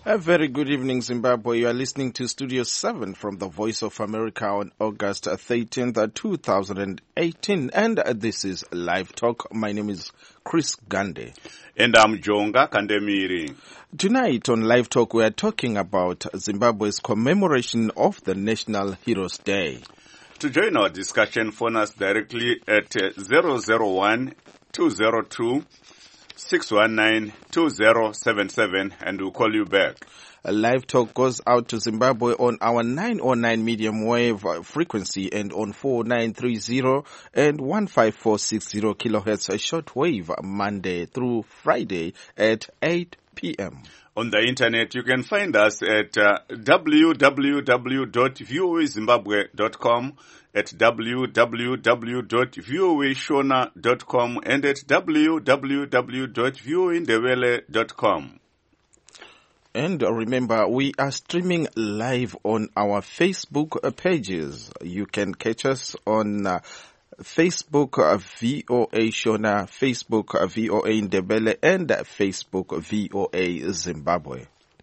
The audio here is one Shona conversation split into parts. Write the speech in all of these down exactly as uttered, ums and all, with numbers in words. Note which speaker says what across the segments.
Speaker 1: A very good evening, Zimbabwe. You are listening to Studio seven from the Voice of America on August thirteenth, two thousand eighteen. And this is Live Talk. My name is Chris Gande.
Speaker 2: And I'm Jonga Kandemiri.
Speaker 1: Tonight on Live Talk, we are talking about Zimbabwe's commemoration of the National Heroes Day.
Speaker 2: To join our discussion, phone us directly at zero zero one, two zero two, six one nine, two zero seven seven and we'll call you back.
Speaker 1: A Live Talk goes out to Zimbabwe on our nine oh nine medium wave frequency and on four nine three zero and one five four six zero kilohertz shortwave Monday through Friday at eight p.m.
Speaker 2: On the internet, you can find us at uh, w w w dot v o a zimbabwe dot com, at w w w dot v o a shona dot com, and at w w w dot v o a ndebele dot com.
Speaker 1: And remember, we are streaming live on our Facebook pages. You can catch us on uh, Facebook uh, V O A Shona, Facebook uh, V O A Ndebele, and uh, Facebook V O A Zimbabwe.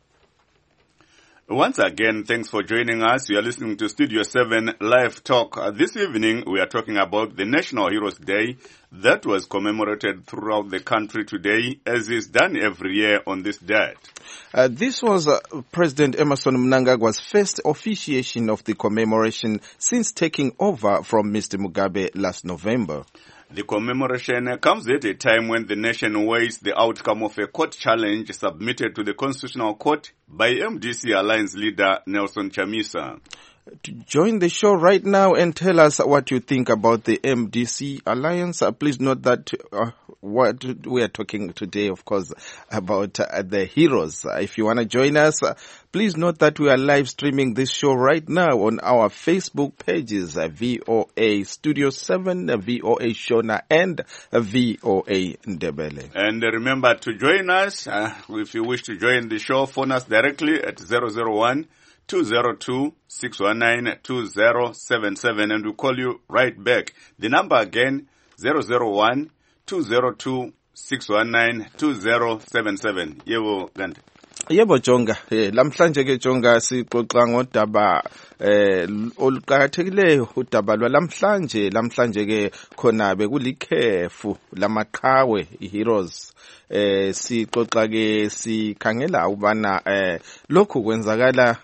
Speaker 2: Once again, thanks for joining us. You are listening to Studio seven Live Talk. Uh, this evening, we are talking about the National Heroes Day that was commemorated throughout the country today, as is done every year on this date.
Speaker 1: Uh, this was uh, President Emmerson Mnangagwa's first officiation of the commemoration since taking over from Mister Mugabe last November.
Speaker 2: The commemoration comes at a time when the nation awaits the outcome of a court challenge submitted to the Constitutional Court by M D C Alliance leader Nelson Chamisa.
Speaker 1: To join the show right now and tell us what you think about the M D C Alliance, uh, please note that uh, what we are talking today, of course, about uh, the heroes. Uh, if you want to join us, uh, please note that we are live streaming this show right now on our Facebook pages, uh, V O A Studio seven, uh, V O A Shona, and uh, V O A Ndebele.
Speaker 2: And uh, remember to join us. Uh, if you wish to join the show, phone us directly at zero zero one, two zero two, six one nine, two zero seven seven and we'll call you right back. The number again, zero zero one, two zero two, six one nine, two zero seven seven. Yebo Gandhi.
Speaker 1: Yebo Jonga, eh, lamhlanje ke Jonga sixoxa ngodaba eh oluqhakathekileyo udaba lwalamhlanje lamhlanje ke khona bekulikhefu lamaqhawe iheroes eh sixoxa ke sikhangela ubana eh lokhu kwenzakala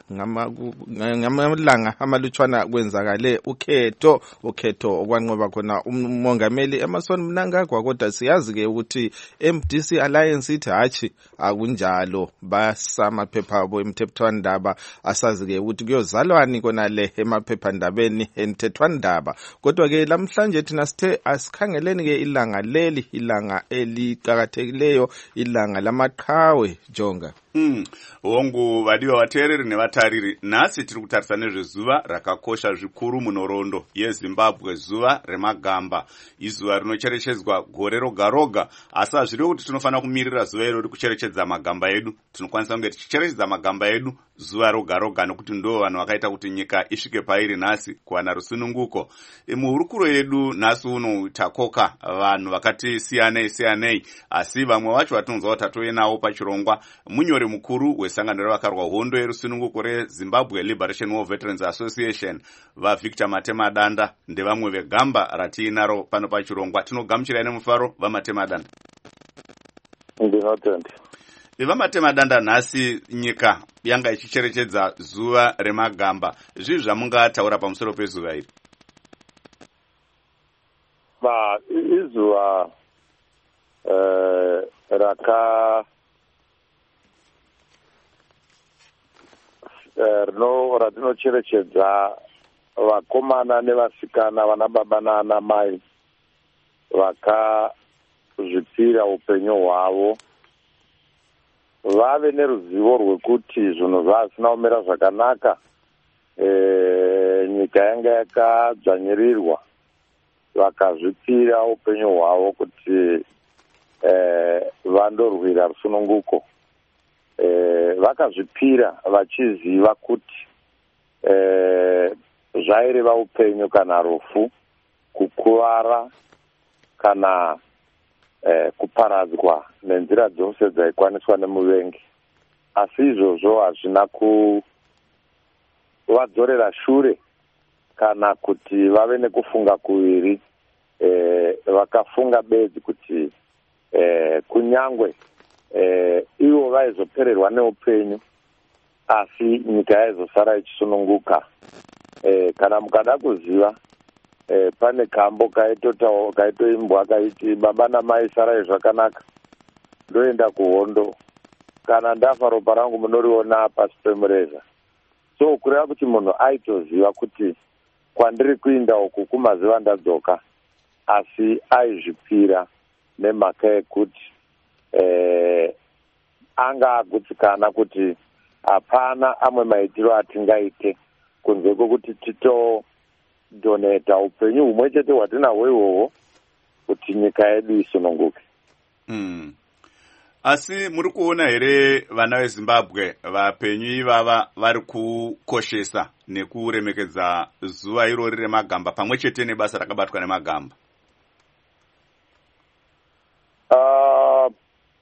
Speaker 1: ngamalanga amalutshwana kwenzakale ukhetho ukhetho okwanqoba khona umongameli Emmerson Mnangagwa kodwa siyazi ke ukuthi M D C Alliance ithi hachi akunjalo basamaphepha abo emthethwandaba asazi ke ukuthi kuyozalwani kona le emaphephandabeni emthethwandaba kodwa ke lamhlanje thina sithe asikhangeleni ke ilanga leli ilanga eliqhakathekileyo ilanga lamaqhawe Jonga.
Speaker 2: Mm. Wongu vadiwa vateereri nevatariri, nhasi tiri kutarisa nezvezuva rakakosha zvikuru munhoroondo yeZimbabwe, zuva remagamba, izuva rinocherechedzwa gore roga roga. Asi hazviri kuti tinofanira kumirira zuva irori kucherechedza magamba edu, tinokwanisa kunge tichicherechedza magamba edu zuva roga roga, nokuti ndo vanhu vakaita kuti nyika isvike pairi nhasi kuwana rusununguko. E, muhurukuro yedu nhasi uno takoka vanhu vakati siyanei siyanei, asi vamwe vacho vatinonzwa kuti tatove navo pachirongwa. Munyori mukuru wesangano revakarwa hondo yerusununguko reZimbabwe Liberation War Veterans Association, vaVictor Matemadanda ndevamwe vegamba ratiinaro pano pachirongwa. Tinogamuchirai nemufaro vaMatemadanda.
Speaker 3: Ndinotenda.
Speaker 2: VaMatemadanda, nhasi nyika yanga ichicherechedza zuva remagamba. Zvii zvamungataura pamusoro pezuva iri?
Speaker 3: Va izuva eh raka rino ratinocherechedza vakomana nevasikana, vana baba naana mai vakazvipira upenyu hwavo, vave neruzivo rwekuti zvinhu zvasina kumira zvakanaka, e, nyika yanga yakadzvanyirirwa, vakazvipira upenyu hwavo kuti e, vandorwira rusununguko. Eh, vakazvipira vachiziva kuti eh, zvaireva upenyu kana rufu, kukuvara kana eh, kuparadzwa nenzira dzose dzaikwaniswa nemuvengi. asi izvozvo hazvina kuvadzorera shure kana kuti vave nekufunga kuviri. Eh, vakafunga bedzi kuti eh, kunyangwe eh, ivo vaizopererwa neupenyu asi nyika yaizosara ichisununguka. Eh, kana mukada kuziva eh, pane kambo kaitoimbwa kaiti baba namai sarai zvakanaka ndoenda kuhondo, kana ndafa ropa rangu munoriona pasi pemureza. So kureva kuti munhu aitoziva kuti kwandiri kuinda uku kumaziva ndadzoka, asi aizvipira nemhaka yekuti eh, anga agutsikana kuti hapana amwe maitiro atingaite kunze kwokuti titodoneta upenyu humwe chete hwatinahwo ihwohwo kuti nyika yedu isununguke.
Speaker 2: Mm. Asi muri kuona here vana veZimbabwe vapenyu ivava vari kukoshesa nekuremekedza zuva irori remagamba pamwe chete nebasa rakabatwa nemagamba?
Speaker 3: Uh,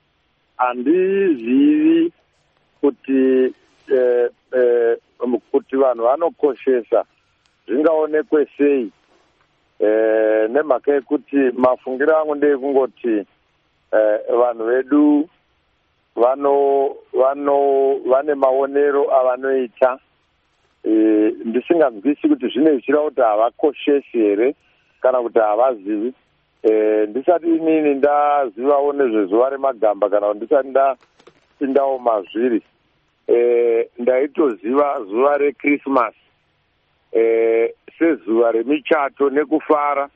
Speaker 3: handizivi kuti eh, eh, kuti vanhu vanokoshesa zvingaonekwe sei, eh, nemhaka yekuti mafungiro angu ndeekungoti eh, vanhu vedu vano vano vane maonero avanoita. Eh, ndisinganzwisi kuti zvine zvichira kuti havakoshesi here kana kuti havazivi. Eh, ndisati inini ndazivawo nezvezuva remagamba kana kuti ndisati ndapindawo mazviri, eh, ndaitoziva zuva rekrisimasi eh, sezuva remichato nekufara,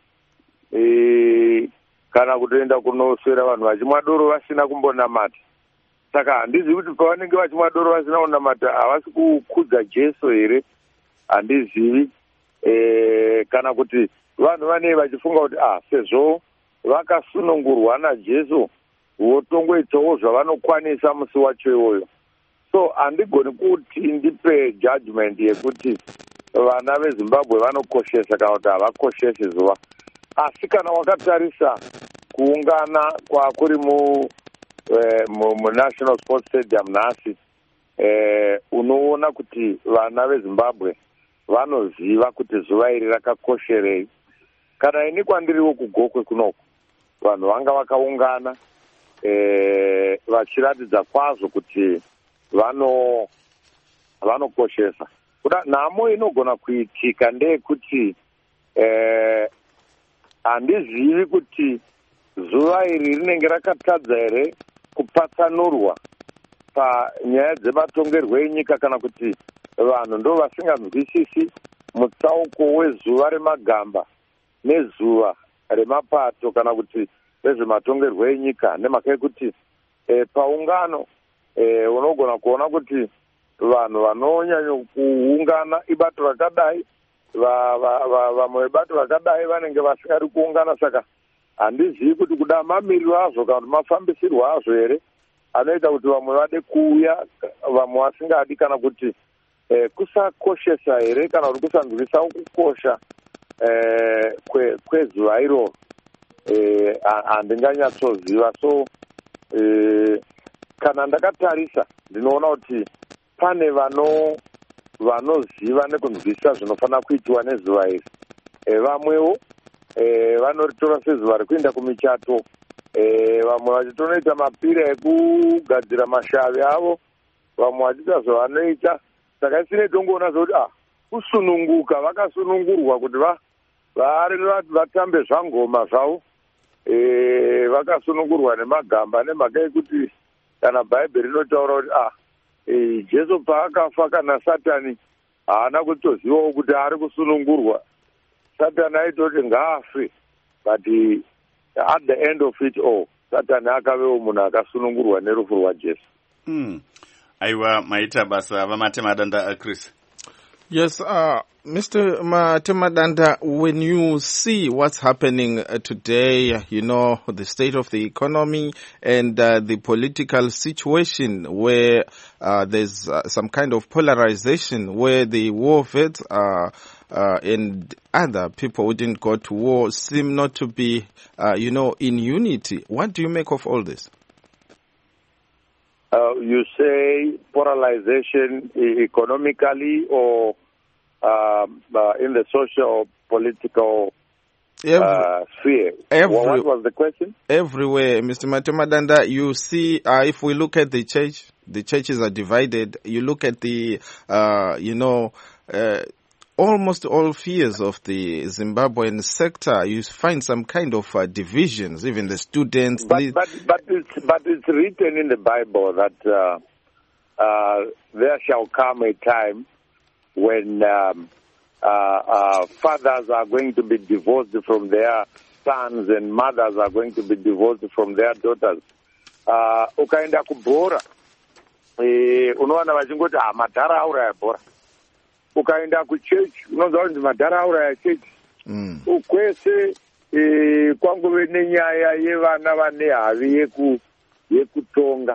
Speaker 3: eh, kana kutoenda kunoswera vanhu vachimwa doro vasina kumbonamata. Saka handizivi kuti pavanenge vachimwa doro vasina kunamata havasi kukudza Jesu here, handizivi. Eh, kana kuti vanhu vanei vachifunga kuti ah, sezvo vakasunungurwa naJesu votongoitawo zvavanokwanisa musi wacho iwoyo. So handigoni kuti ndipe judgment yekuti vana veZimbabwe vanokoshesa kana kuti havakoshesi zuva. Asi kana wakatarisa kuungana kwakuri mu eh, muNational Sports Stadium nhasi, eh, unoona kuti vana veZimbabwe vanoziva kuti zuva iri rakakosherei. Kana ini kwandiriwo kugokwe kunoku vanhu vanga vakaungana eh, vachiratidza kwazvo kuti vano vanokoshesa. Kuda nhamo inogona kuitika ndeyekuti eh, handizivi kuti zuva iri rinenge rakatadza here kupatsanurwa panyaya dzematongerwo enyika kana kuti vanhu ndo vasinganzwisisi mutsauko wezuva remagamba nezuva remapato kana kuti nezvematongerwo enyika, nemhaka yekuti e, paungano e, unogona kuona kuti vanhu vanonyanya kuungana ibato rakadai, vamwe vebato rakadai vanenge vasingari kuungana. Saka handizivi kuti kuda mamiriro azvo kana kuti mafambisirwo azvo here anoita kuti vamwe vade kuuya, vamwe vasingadi, kana kuti eh, kusakoshesa here kana kuti kusanzwisawo kukosha eh, kwezuva kwe iroro. Eh, handinganyatsoziva. So eh, kana ndakatarisa ndinoona kuti pane vano vanoziva nekunzwisisa zvinofanira kuitiwa nezuva iri. E, vamwewo e, vanoritora sezuva rekuenda kumichato, e, vamwe vachitonoita mapira ekugadzira mashavi avo, vamwe vachiita zvavanoita. Saka isine tongoona zvokuti ah, kusununguka, vakasunungurwa kuti vatambe zvangoma zvavo, e, vakasunungurwa nemagamba, nemhaka yekuti kana bhaibheri rinotaura kuti ah, e, Jesu paakafa kana Satani haana kutozivawo kuti ari kusunungurwa. Satani aitoti ngaafe, but at the end of it all Satani akavewo munhu akasunungurwa nerufu rwaJesu.
Speaker 2: Mm. Aiwa, maita basa vamatemadanda Chris.
Speaker 1: Yes, uh, Mister Matemadanda, when you see what's happening uh, today, you know, the state of the economy and uh, the political situation where uh, there's uh, some kind of polarization, where the war vets uh, uh, and other people who didn't go to war seem not to be, uh, you know, in unity. What do you make of all this?
Speaker 3: uh, you say polarization e- economically or um, uh, in the social political
Speaker 1: Every,
Speaker 3: uh, sphere.
Speaker 1: every,
Speaker 3: What was the question?
Speaker 1: Everywhere, Mister Matemadanda, you see, uh, if we look at the church, the churches are divided. You look at the, uh, you know, uh, almost all spheres of the Zimbabwean sector, you find some kind of uh, divisions, even the students.
Speaker 3: But, but, but, it's, but it's written in the Bible that uh, uh, there shall come a time when um, uh, uh, fathers are going to be divorced from their sons and mothers are going to be divorced from their daughters. Uh, ukaenda kubhora, unowana vachingoti ah madhara auraya bhora. Ukaenda kuchechi unonzwa kuti madhara auraya chechi. Ukwese kwangove nenyaya yevana vane havi yeku yekutonga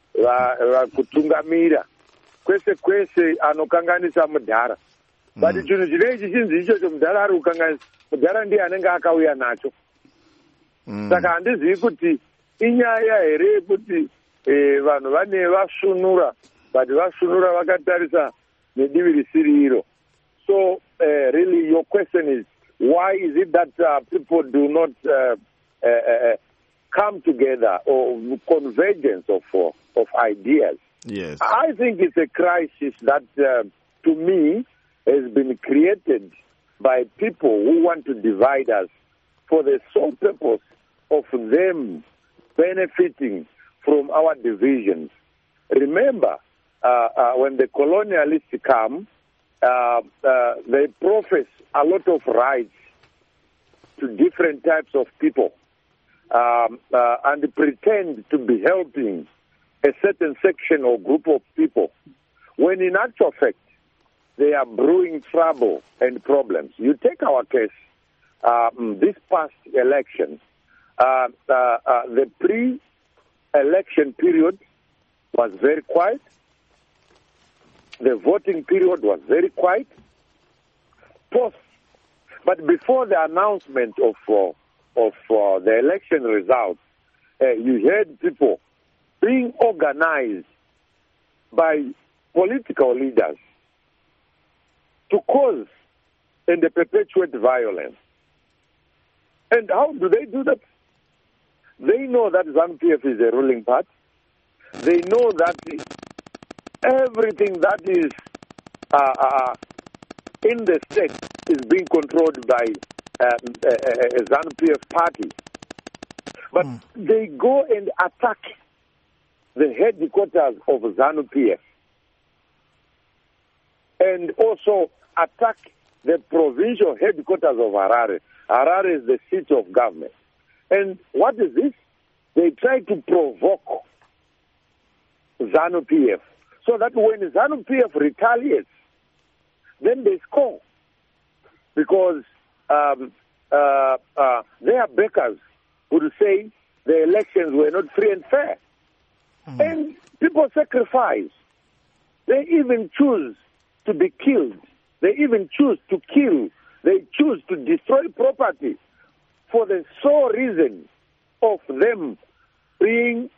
Speaker 3: kutungamira kwese kwese anokanganisa mudhara. But chinhu chinoichi chinzi ichocho mudhara ari kukanganisa mudhara ndiye anenge akauya nacho. Saka handizivi kuti inyaya here yekuti vanhu vane vasunura but vasunura vakatarisa nedivi risiri iro. So uh, really your question is, why is it that uh, people do not uh, uh, uh, come together or convergence of uh, of ideas?
Speaker 1: Yes.
Speaker 3: I think it's a crisis that, uh, to me, has been created by people who want to divide us for the sole purpose of them benefiting from our divisions. Remember, uh, uh, when the colonialists come, uh, uh, they profess a lot of rights to different types of people um, uh, and pretend to be helping a certain section or group of people, when in actual fact, they are brewing trouble and problems. You take our case, um, this past election, uh, uh, uh, the pre-election period was very quiet. The voting period was very quiet. Post, but before the announcement of uh, of uh, the election results, uh, you heard people being organized by political leaders to cause and perpetuate violence. And how do they do that? They know that ZANU P F is a ruling party. They know that everything that is uh, uh, in the state is being controlled by uh, a, a, a ZANU P F party. But mm. they go and attack the headquarters of ZANU P F and also attack the provincial headquarters of Harare. Harare is the seat of government. And what is this? They try to provoke ZANU P F so that when ZANU P F retaliates, then they score. Because um, uh, uh, their backers would say the elections were not free and fair. Mm. And people sacrifice. They even choose to be killed. They even choose to kill. They choose to destroy property for the sole reason of them being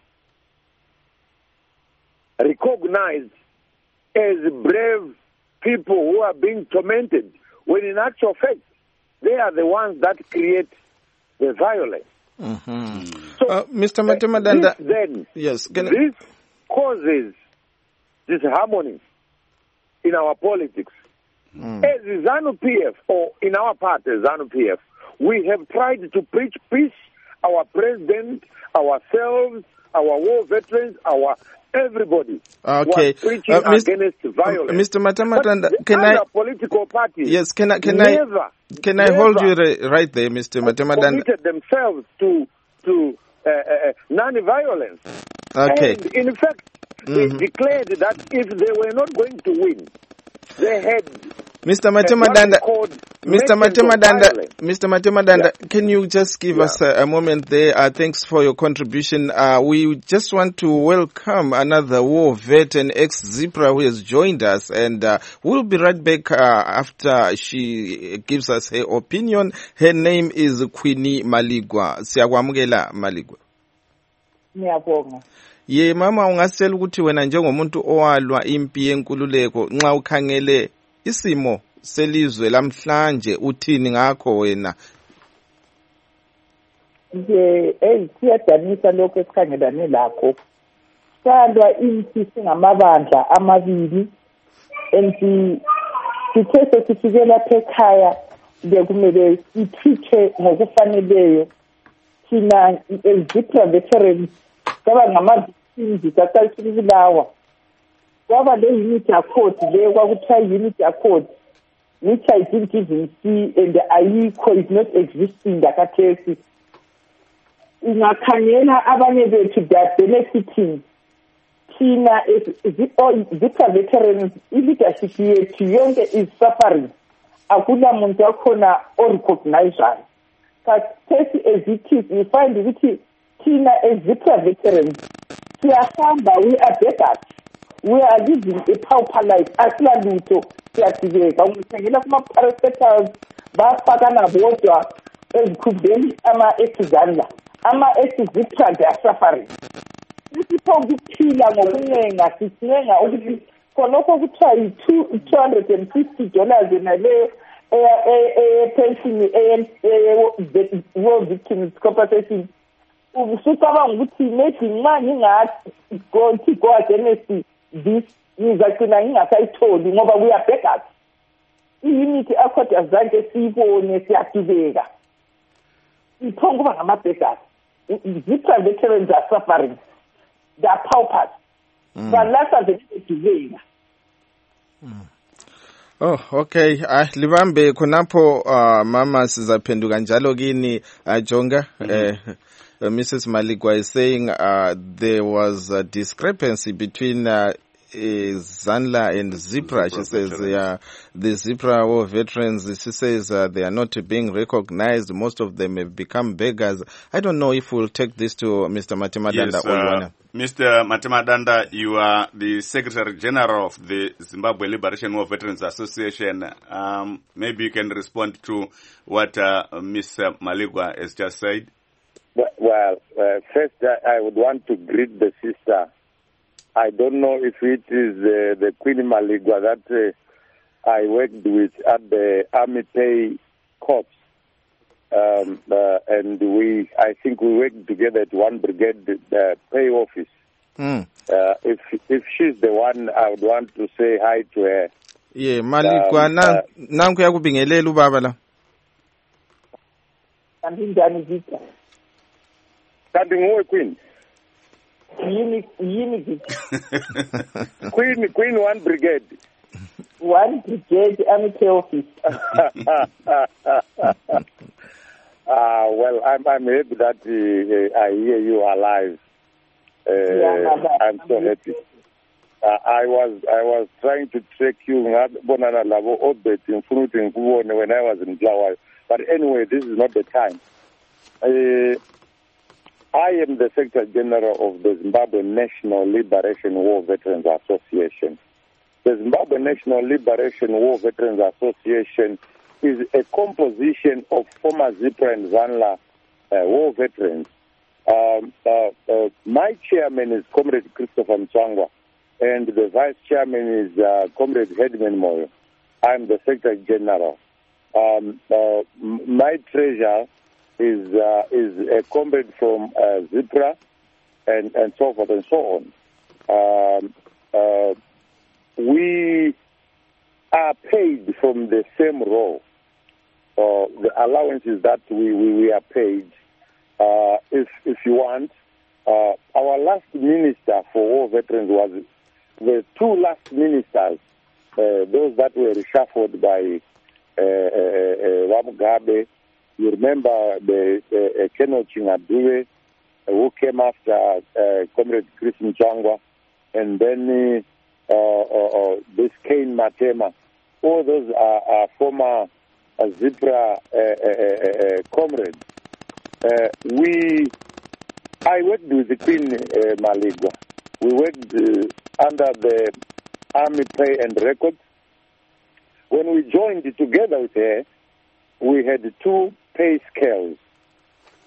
Speaker 3: recognized as brave people who are being tormented, when in actual fact, they are the ones that create the violence.
Speaker 1: Mm-hmm.
Speaker 3: So,
Speaker 1: uh, Mister Matemadanda,
Speaker 3: this then,
Speaker 1: yes, can
Speaker 3: this causes disharmony in our politics. Mm. As ZANU P F, or in our party, ZANU P F, we have tried to preach peace. Our president, ourselves, our war veterans, our everybody
Speaker 1: okay.
Speaker 3: was preaching uh, against violence.
Speaker 1: Uh, Mister Matemadanda,
Speaker 3: but
Speaker 1: can
Speaker 3: I
Speaker 1: political
Speaker 3: parties
Speaker 1: yes, can I can
Speaker 3: never,
Speaker 1: I can I hold you right there, Mister Matemadanda?
Speaker 3: Committed themselves to to uh, uh, non-violence.
Speaker 1: Okay.
Speaker 3: And in fact, mm-hmm. they declared that if they were not going to win, they had
Speaker 1: Mister Matemadanda, Mister Matemadanda, Mister Matemadanda, yeah. Can you just give yeah. us a, a moment there? Uh, thanks for your contribution. Uh, we just want to welcome another war vet and ex-Zipra who has joined us, and uh, we'll be right back uh, after she gives us her opinion. Her name is Queenie Maligwa. Siyamukela Maligwa.
Speaker 4: Ngiyabonga.
Speaker 1: Ye mama, ungasitshela ukuthi wena njengomuntu owalwa impi yenkululeko nxa ukhangele isimo selizwe lamhlanje uthini ngakho wena?
Speaker 4: Nje siyadanisa lokho esikhangelane lakho. Salwa impi singamabandla amabili enti sithe sesifike lapha ekhaya bekumele sithiche ngokufaneleyo thina ezipha veterans kwaba ngama-victims kakalibulawa kwaba le unit accord le kwakuthiwa unit accord which I didn't even see and ayikho is not existing ngakathesi. Ungakhangela abanye bethu they are benefiting thina zipha veterans i-leadership yethu yonke is suffering. Akula muntu wakhona orecognizayo kathesi as it is we find ukuthi thina ezipha veterans siyahamba, we are beggars, we are living a pauper life, asila lutho, siyadibeka. Ungikhangela kuma-parastatals bafakana bodwa ezikhundleni ama-exizanla ama-exizitra they are suffering. Sisipho ukuphila ngokunenga sisinenga ukuthi khonokho kuthiwa yi-two hundred and fifty dollars naleyo pension war victims compensation. Usukabanga ukuthi maybe nxa ngingathi go against this ngizagcina ngingasayitholi ngoba we are beggars. I-unity accord azange siyibone siyadibeka. Iphonga kuba ngama-beggars. The veterans are suffering. They are paupers. Balasa bedibeka.
Speaker 1: Oh, okay. Ah, libambe khonapho uh, mama sizaphenduka njalo kini uh, Jonga. Mm-hmm. eh, uh, Missus Maligwa is saying uh, there was a discrepancy between uh, uh, Zanla and Zipra. She says uh, the Zipra war veterans, she says uh, they are not being recognized. Most of them have become beggars. I don't know if we'll take this to Mister Matimadanda.
Speaker 2: Yes, uh, Mister Matimadanda, you are the Secretary General of the Zimbabwe Liberation War Veterans Association. Um, maybe you can respond to what uh, Miz Maligwa has just said.
Speaker 3: Well, uh, first I, I would want to greet the sister. I don't know if it is uh, the Queen Maligwa that uh, I worked with at the Army Pay Corps. Um, uh, and we, I think we worked together at one brigade uh, pay office. Mm. Uh, if if she's the one, I would want to say hi to her.
Speaker 1: Yeah, Maligwa, um, na nangu ya kubingelela ubaba la.
Speaker 4: Ambindani vita.
Speaker 3: Kanti nguwe Queen.
Speaker 4: Yini yini vita.
Speaker 3: Queen Queen one brigade.
Speaker 4: One brigade Army Pay office.
Speaker 3: Uh, well, I'm, I'm happy that uh, I hear you alive. Uh, yeah, I'm so happy. Uh, I was I was trying to track you when I was in Blawa. But anyway, this is not the time. Uh, I am the Secretary General of the Zimbabwe National Liberation War Veterans Association. The Zimbabwe National Liberation War Veterans Association is a composition of former Zipra and Zanla uh, war veterans. Um, uh, uh, my chairman is Comrade Christopher Mtswangwa, and the vice chairman is uh, Comrade Hedman Moyo. I'm the Secretary General. Um, uh, my treasurer is uh, is a comrade from uh, Zipra, and, and so forth and so on. Um, uh, we are paid from the same role. Uh, the allowances that we, we, we are paid, uh, if if you want, uh, our last minister for war veterans was the two last ministers, uh, those that were reshuffled by Wamugabe. Uh, uh, you remember the uh, Colonel Chingadue, uh, who came after uh, Comrade Chris Mtswangwa, and then uh, uh, uh, this Cain Matema. All those are, are former uh, Zipra uh, uh, uh, comrades. Uh, we, I worked with the Queen uh, Maligwa. We worked uh, under the Army Pay and Records. When we joined together with her, we had two pay scales.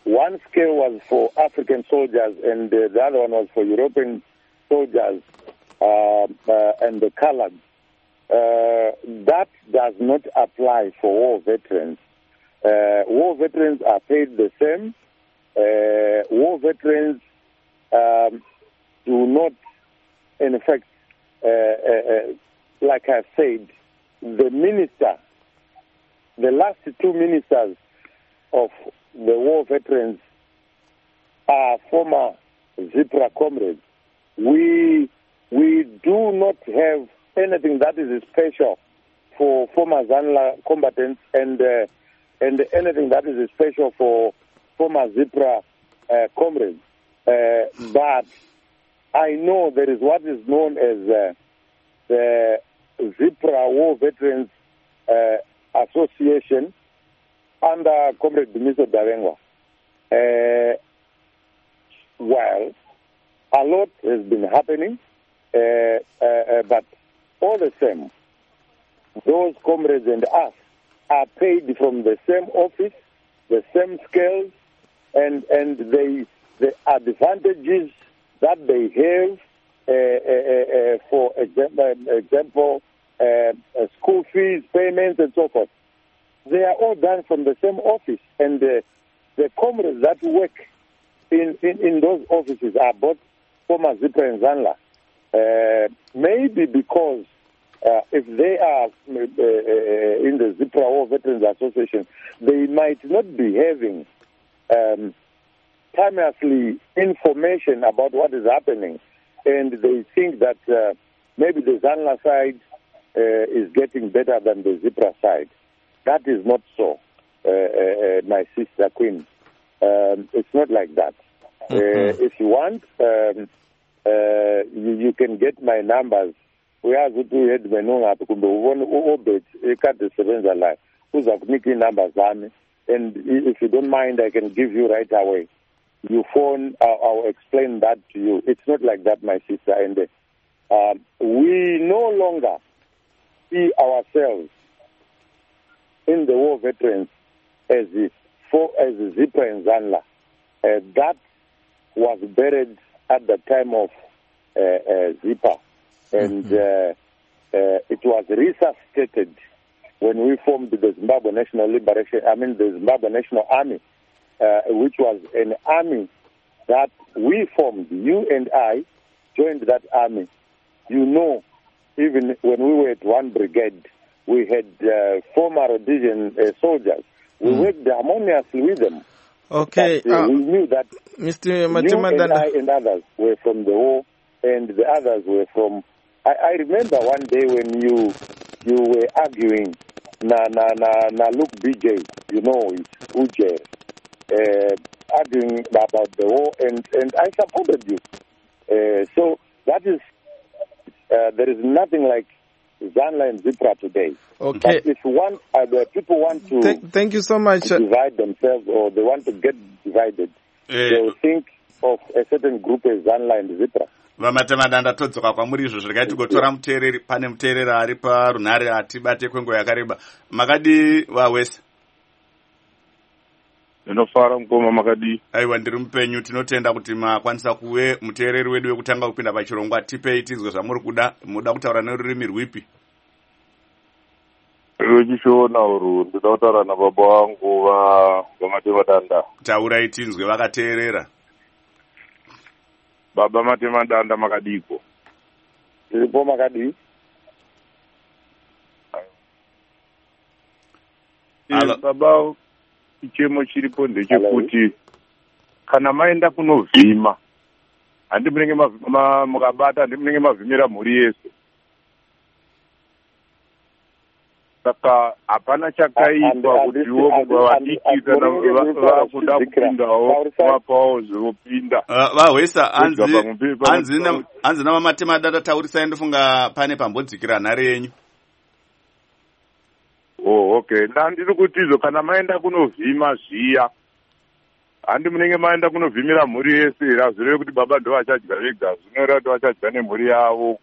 Speaker 3: one scale was for African soldiers and uh, the other one was for European soldiers uh, uh, and the colored. Uh, that does not apply for war veterans. Uh, war veterans are paid the same. Uh, war veterans um, do not, in effect, uh, uh, uh, like I said, the minister, the last two ministers of the war veterans are former ZIPRA comrades. We we do not have anything that is special for former ZANLA combatants and uh, and anything that is special for former ZIPRA uh, comrades. Uh, but I know there is what is known as uh, the ZIPRA War Veterans uh, Association under Comrade Dumiso Darengwa. Uh, well, a lot has been happening, uh, uh, uh, but all the same, those comrades and us are paid from the same office, the same scales, and and they the advantages that they have, uh, uh, uh, for example, example uh, uh, school fees, payments, and so forth. They are all done from the same office, and uh, the comrades that work in, in, in those offices are both former ZIPRA and ZANLA. Uh, maybe because uh, if they are uh, uh, in the ZIPRA War Veterans Association, they might not be having um, timelessly information about what is happening, and they think that uh, maybe the ZANLA side uh, is getting better than the ZIPRA side. That is not so, uh, uh, my sister Queen. Um, it's not like that. Mm-hmm. Uh, if you want, um, uh, you, you can get my numbers. We have to do it when we have to obey. You can't sebenza la. Who's a making numbers, and if you don't mind, I can give you right away. You phone, I'll, I'll explain that to you. It's not like that, my sister. And uh, we no longer see ourselves in the war veterans as the, for, as the ZIPRA and ZANLA. Uh, that was buried at the time of uh, uh, ZIPRA. And mm-hmm. uh, uh, it was resuscitated when we formed the Zimbabwe National Liberation, I mean the Zimbabwe National Army, uh, which was an army that we formed. You and I joined that army. You know, even when we were at one brigade, we had uh, former Rhodesian uh, soldiers. We mm. worked harmoniously with them.
Speaker 1: Okay.
Speaker 3: But, uh,
Speaker 1: uh,
Speaker 3: we knew that
Speaker 1: Mister
Speaker 3: you and I and others were from the war, and the others were from... I, I remember one day when you you were arguing, na na na na look B J, you know, it's Uje, uh, arguing about the war, and, and I supported you. Uh, so that is, uh, there is nothing like ZANLA and ZIPRA today.
Speaker 1: Okay.
Speaker 3: But if you want, uh, the people want to
Speaker 1: Th- thank you so much.
Speaker 3: divide themselves, or they want to get divided, uh, they will think of a certain group as ZANLA and ZIPRA.
Speaker 2: Vamatemadanda todzoka kwamuri izvo zvikai tigotora muteereri. Pane muteereri ari parunhare atibate kwenguva yakareba. Makadi wawese?
Speaker 5: Ndinofara mukoma makadi.
Speaker 2: Aiwa, ndiri mupenyu. Tinotenda kuti makwanisa kuve muteereri wedu wekutanga kupinda pachirongwa. Tipei tizwe zvamuri kuda. Muda kutaura nerurimi rwipi?
Speaker 5: Wechishona uru ndinoda kutaura nababa vangu vaMatemadanda.
Speaker 2: Taurai tinzwe vakateerera.
Speaker 5: Baba Matemadanda makadiko.
Speaker 3: Iripo makadi.
Speaker 5: Eh, baba, ichemo chiripo ndechekuti kana maenda kunovhima, handi munenge mukabata, handi munenge mavhimira mhuri yese. Saka hapana chakaitwa kutiwo vadikisa vakuda kupindawo vapawo zvopinda.
Speaker 2: Vahwesa, anzi naVaMatemadanda taurisai, ndofunga pane pambodzikira nhare yenyu.
Speaker 5: Oh, okay. Ndandiri kutizvo kana maenda kunovhima zviya, handi munenge maenda kunovhimira mhuri yese, razvireve kuti baba ndo vachadya vega, zvinoreva kuti vachadya nemhuri yavo.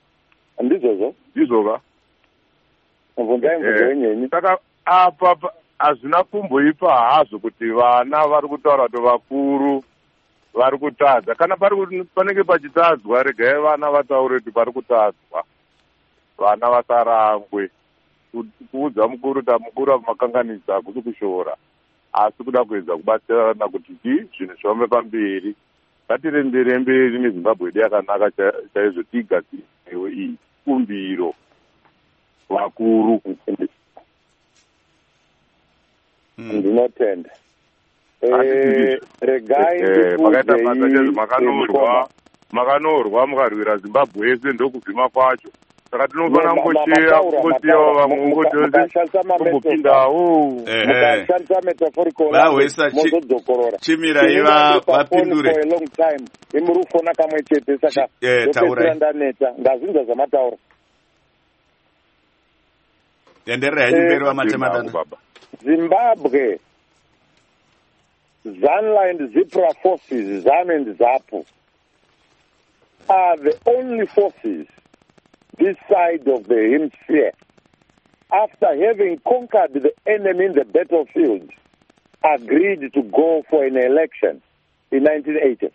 Speaker 3: Ndizvozvo?
Speaker 5: Ndizvo ka?
Speaker 3: Mvunzai mvunzo yenyenyu.
Speaker 5: Saka apa hazvina kumboipa hazvo kuti vana vari kutaura kuti vakuru vari kutadza. Kana pari panenge pachitadzwa, regai vana vataure kuti pari kutadzwa, vana vasarangwe. Kuudza mukuru kuti mukuru amakanganidza hakusi kushora, asi kuda kuedza kubatsirana kuti ti zvinhu zvifambe pamberi. Ngatirembere mberi neZimbabwe yedu yakanaka chaizvo, tigadzirewo iyi kumbiro vakuru.
Speaker 3: Ndinotenda.
Speaker 5: Regai makaita basa chezvo makanorwa mukarwira Zimbabwe yese ndokuvhima kwacho. Saka tinofana kungosheya kungosiyawo vamwe kungotiokumbopindawo
Speaker 3: mukashandisa metaphorical
Speaker 2: language chimirai vapindure
Speaker 3: imuri kufona kamwe chete. Saka ndopedzera ndaneta ngazvinza zvamataura.
Speaker 2: endererai mberi vaMatemadanda.
Speaker 3: Zimbabwe, ZANLA and ZIPRA forces, ZANU and ZAPU, are the only forces this side of the hemisphere, after having conquered the enemy in the battlefield, agreed to go for an election in nineteen eighty.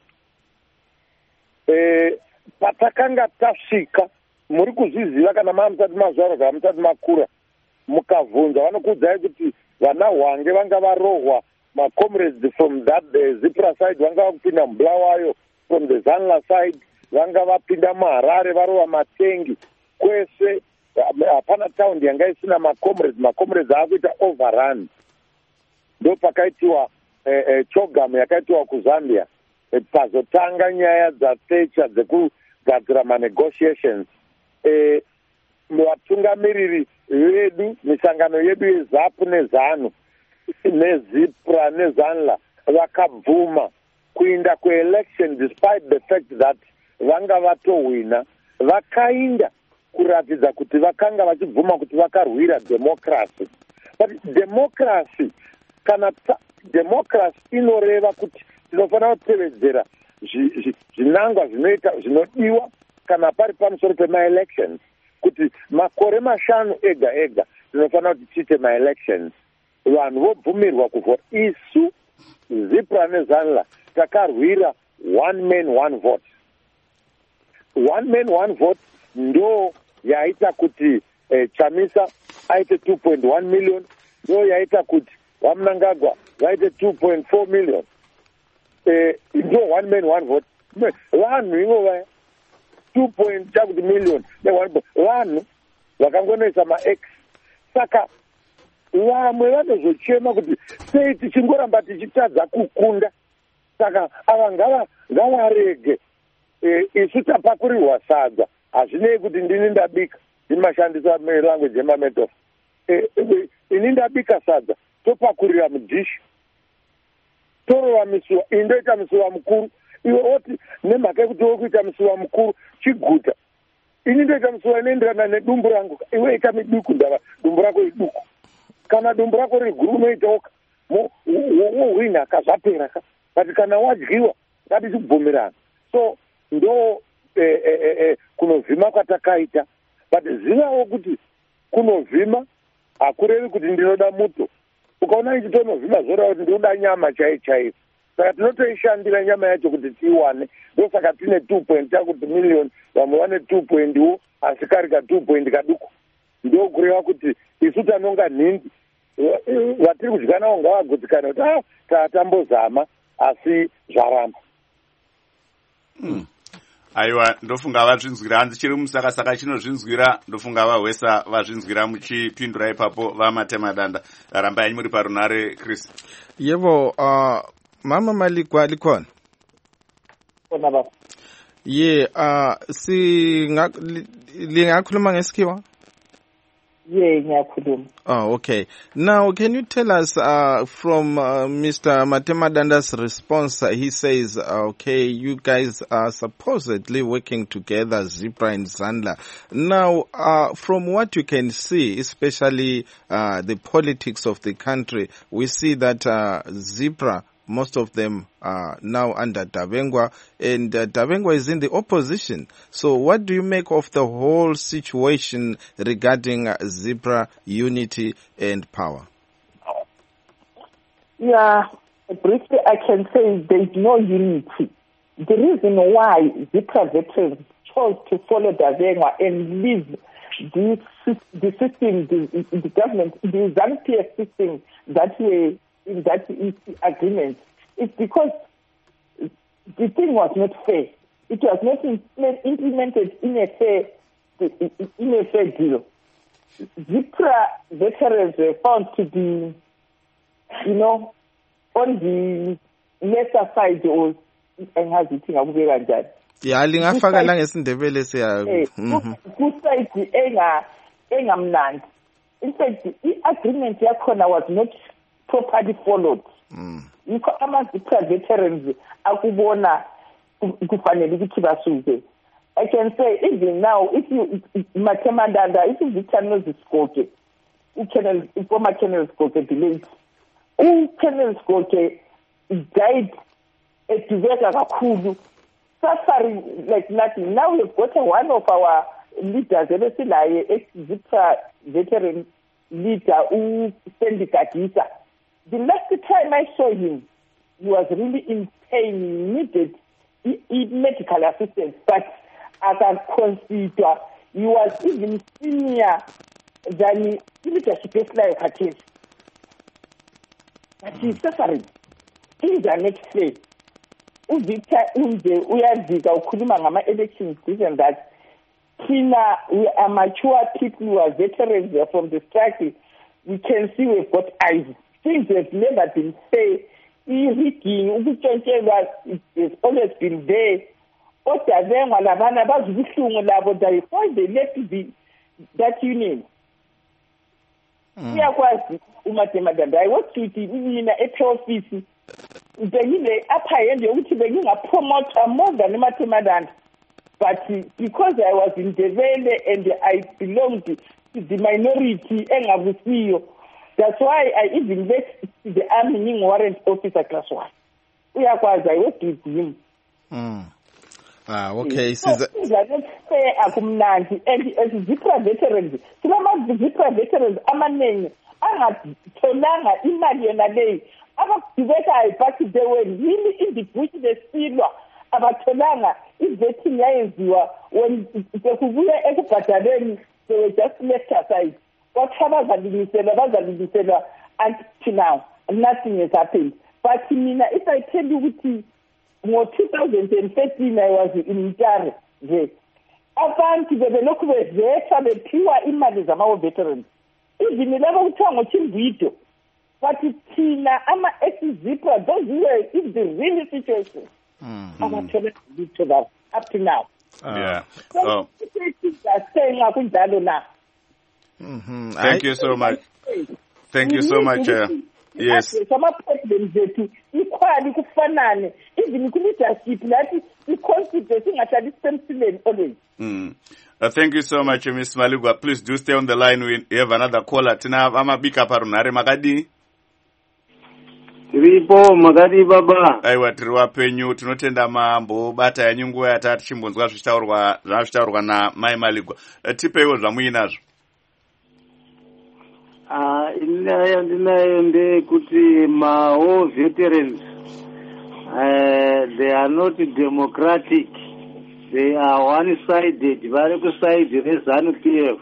Speaker 3: Eh, patakanga tasvika, muri kuzviziva kana mamusati mazvaro kana musati makura, mukavhunza vanokuudzai kuti vana hwange vanga varohwa, my comrades from that the ZIPRA side vanga vakupinda muBulawayo, from the ZANLA side vanga vapinda muHarare varova Matengi. Kwese hapana taundi yanga isina macomrades, macomrades akuita overrun. Ndo pakaitiwa eh, eh, chogamu yakaitiwa kuZambia, eh, pazotanga nyaya dzatecha dzekugadzira manegotiations. Eh, vatungamiriri vedu, misangano yedu yeZAPU neZANU neZIPRA neZANLA vakabvuma kuinda kuelection despite the fact that vanga vatowina. Vakainda kuratidza kuti vakanga vachibvuma kuti vakarwira democracy. But democracy, kana democracy inoreva kuti tinofanira kutevedzera zvinangwa zvinoita zvinodiwa kana pari pamusoro pema-elections, kuti makore mashanu ega ega tinofanira kuti tiite ma-elections, vanhu vobvumirwa kuvhota. Isu ZIPRA neZANLA takarwira one man one vote. One man one vote ndo yaita kuti eh, Chamisa aite two point one million, ndo yaita kuti vaMnangagwa vaite two point four million. Eh, ndo one man one vote. Vanhu ivo vaya two point chakuti million vanhu vakangonoisa ma-X. Saka vamwe vanozochema kuti sei tichingoramba tichitadza kukunda. Saka ava ngava ngavarege. E, isu tapakurirwa sadza, hazvinei kuti ndini ndabika, ndimashandisa language yemametofu. E, e, ini ndabika sadza, topakurira mudhishi, torova misuwa, ini ndoita musuwa mukuru, iwe oti nemhaka yekuti wokuita musuwa mukuru chiguta, ini ndoita musuwa inoenderana nedumbu rangu, iwe ita miduku ndava dumbu rako iduku. Kana dumbu rako riri guru unoitaoka, wohwina kazvapera ka, but kana wadyiwa ngatichibvumirana. So ndo eh, eh, eh, kunovhima kwatakaita, but zivawo kuti kunovhima hakurevi kuti ndinoda muto. Ukaona ichi tonovhima zvoreva kuti ndinoda nyama chaiyo chaiyo. Saka tinotoishandira nyama yacho kuti tiiwane. Ndo saka tine two point chakuti million, vamwe vane two point wo, asi kari ka two point kaduku. Ndo kureva kuti isu tanonga nhindi, vatiri kudya navo ngavagutsikane kuti ah, tatambozama, asi zvaramba.
Speaker 2: Hmm. Aiwa, ndofunga vazvinzwira, hanzi chiri musakasaka chinozvinzwira, ndofunga vahwesa vazvinzwira muchipindura ipapo vaMatemadanda. Ramba yanyu muri parunare, Chris.
Speaker 1: Yevo, uh, Mama Malikwa likhona? Ye, uh, si lingakhuluma ngesikhiwa?
Speaker 4: Yeah, ngiyakhuluma.
Speaker 1: Oh, okay. Now, can you tell us uh, from uh, Mister Matemadanda's response? Uh, he says, uh, okay, you guys are supposedly working together, ZIPRA and ZANLA. Now, uh, from what you can see, especially uh, the politics of the country, we see that uh, ZIPRA, most of them are now under Davengwa, and uh, Davengwa is in the opposition. So what do you make of the whole situation regarding uh, ZIPRA, unity and power?
Speaker 4: Yeah, briefly I can say there is no unity. The reason why Zipra veterans chose to follow Davengwa and leave the, the system, the, the government, the ZANU-P F system that way in that agreement, is because the thing was not fair. It was not implemented in a fair, in a fair deal. Zipra veterans were found to be, you know, on the lesser side of engazithi ngakubeka njani.
Speaker 1: Yeah, lingafaka la ngesindebele siya.
Speaker 4: Ku side enga engamnandi. In fact, the agreement yakhona was not properly followed. Yikho ama-Zipra veterans akubona kufanele ukuthi basuke. I can say even now, if you Matemandanda, if you Victor Moses Skoke, Colonel former Colonel Skoke delayed, Colonel Skoke died at Tuveka Kakulu, suffering like nothing. Now we've got one of our leaders, ex-Zipra veteran leader, who Sandy Kadisa. The last time I saw him, he was really in pain, he needed he, he medical assistance, but I can consider he was even senior than the leadership is like a case. But he's suffering. Things are not fair. Uvita unde uyazika ukhuluma ngama elections this and that. Kina, we are mature people who are veterans from the struggle. We can see we've got eyes. Things have never been fair. It has always been there. Kodwa benga labana bazibuhlungu labo that why they left the that union. Iyakwazi uMatemandanda I worked with mina at office. Bengile apha yende ukuthi benginga promote more than uMatemandanda. But because I was in Devele and I belonged to the minority engabusiyo, that's why I even left the army in warrant officer class one. Uyakwazi I worked with him.
Speaker 1: Mm. Ah, okay.
Speaker 4: So, so that fair akumnandi and as Zipra veterans, sinama Zipra veterans amanengi angatholanga imali yona leyi abakubeka ayiphathi they were really in the bush besilwa abatholanga ivetting yayenziwa when bekubuya ekubhadaleni they were just left aside. Kodwa bazalilisela bazalilisela until now nothing has happened. But mina if I tell you ukuthi ngo two thousand thirteen I was in Mtare nje abantu bebelokhu bezetha bephiwa imali zama veterans even labo kuthiwa ngochimbido but thina ama ex-Zipra those were in the real situation abathola litho that up to now.
Speaker 2: Yeah.
Speaker 4: So,
Speaker 2: Oh.
Speaker 4: saying kunjalo na.
Speaker 1: Mhm.
Speaker 2: Thank you so much. Thank you so much. Uh, yes.
Speaker 4: Some problems zethu ikhwali kufanane even ku leadership lathi i-constitution ingahlali semsileni always.
Speaker 2: Mm. Uh, thank you so much, Miss Maligwa. Please do stay on the line. We have another caller. Tina amabika parunare makadi.
Speaker 6: Tiripo makadi baba.
Speaker 2: Aiwa tiri wapenyu tinotenda mambo bata ya nyunguwa yatati chimbonzwa zvichitaurwa zvazvitaurwa na Mai Maligwa. Uh, tipeiwo zvamuinazvo.
Speaker 6: Ah, inayo ndinayo ndekuti ma all veterans uh, they are not democratic. They are one-sided. Vari kuside rezanu-P F.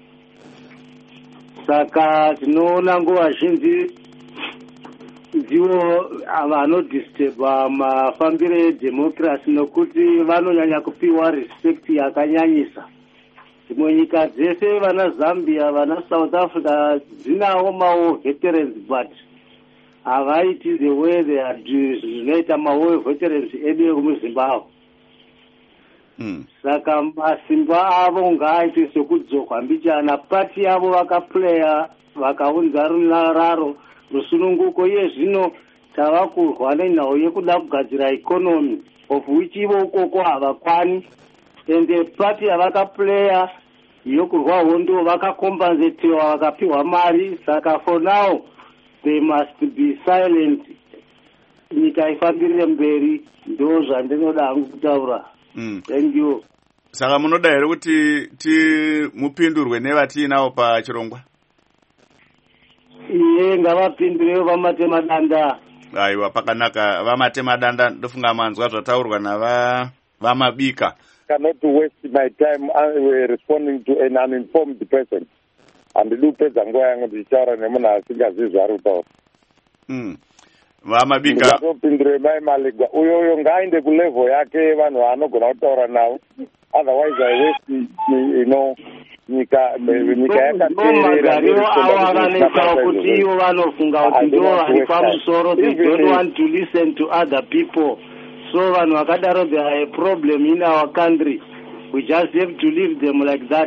Speaker 6: Saka tinoona nguva zhinji ndivo vanodisturba mafambiro edemocracy nokuti vanonyanya kupiwa respect yakanyanyisa. Dzimwe nyika dzese vana Zambia, vana South Africa dzinawo mawo veterans but havaiti the way they are doing zvinoita mawo veterans edu ekumuZimbabwe.
Speaker 2: Mm.
Speaker 6: Saka masimba avo ngaaite sekudzokwa mbichana pati yavo vakaplaya vakaunza runararo rusununguko iye zvino tava kurwa nenhau yekuda kugadzira economy of which ivo ukoko havakwani ende pati yavakaplaya yokurwa hondo vakakompensetewa vakapiwa mari. Saka for now they must be silent. Nyika ifambire mberi ndo zvandinoda hangu kutaura.
Speaker 2: Mm.
Speaker 6: Thank you.
Speaker 2: Saka munoda here kuti ti mupindurwe nevatiinawo pachirongwa?
Speaker 6: iye ngavapindurewo vamatema danda.
Speaker 2: Aiwa, pakanaka. Vamatema danda ndofunga manzwa zvataurwa nava vamabika.
Speaker 3: Cannot waste my time uh, responding to an uninformed person. Andidupedza nguva yangu ndichitaura nemunhu asingazivi zvaari kutaura.
Speaker 2: Mm. Vamabika.
Speaker 3: Ndikatopindure Mai Malegwa. Uyo uyo ngaaende kulevel yake vanhu vaanogona kutaura navo. Otherwise I waste, you know, nyika nyika yakateerera.
Speaker 6: Magariwo avo avanetsawo kuti ivo vanofunga kuti ndo vari pamusoro. They don't want to listen to other people. So vanhu vakadaro they are a problem in our country. We just have to leave them like that.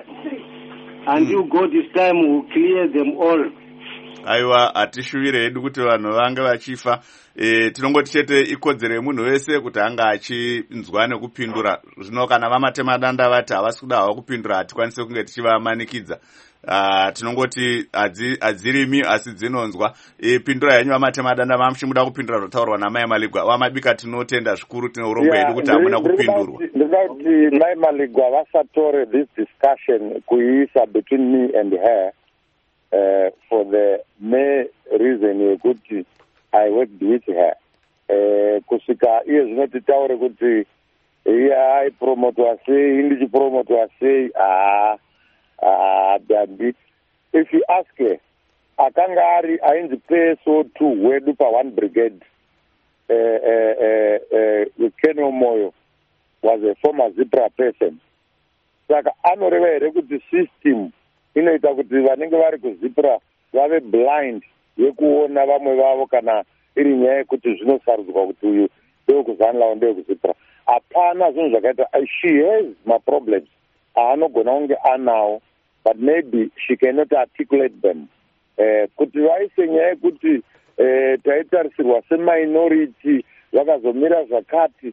Speaker 6: Until mm. God this time will clear them all.
Speaker 2: Aiwa, atishuvire hedu kuti vanhu vange vachifa. E, tinongoti chete ikodzero yemunhu wese kuti anga achinzwa nekupindura. Zvino kana vamatema danda vati havasi kuda hava kupindura hatikwanise kunge tichivamanikidza. Uh, tinongoti hadzirimi asi dzinonzwa. E, pindura yenyu vamatema danda mamuchimuda kupindura zvotaurwa naMai Malegwa. Vamabika tinotenda zvikuru tine urombo hedu kuti hamuna kupindurwa.
Speaker 3: Ndinoda kuti Mai Malegwa vasatore this discussion kuiisa between me and her. Uh, for the main reason yekuti I worked with her. Uh, kusika iye zvinoti taure kuti iye aipromotwa sei ndichipromotwa sei. Ah, ah, dandi. If you ask her, akanga ari ainzi peso two wedu pa one brigade. Uh, uh, uh, uh, Kenyo Moyo was a former Zipra person. Saka anoreva here kuti system inoita kuti vanenge vari kuzipra vave blind yekuona vamwe vavo kana iri nyaya yekuti zvinosarudzwa kuti uyu ndewekuzanlawo ndewekuzipra. Hapana zvinhu zvakaita. She has my problems aanogona kunge anawo, but maybe she cannot articulate them. Uh, kuti vaise nyaya yekuti uh, taitarisirwa seminority vakazomira zvakati.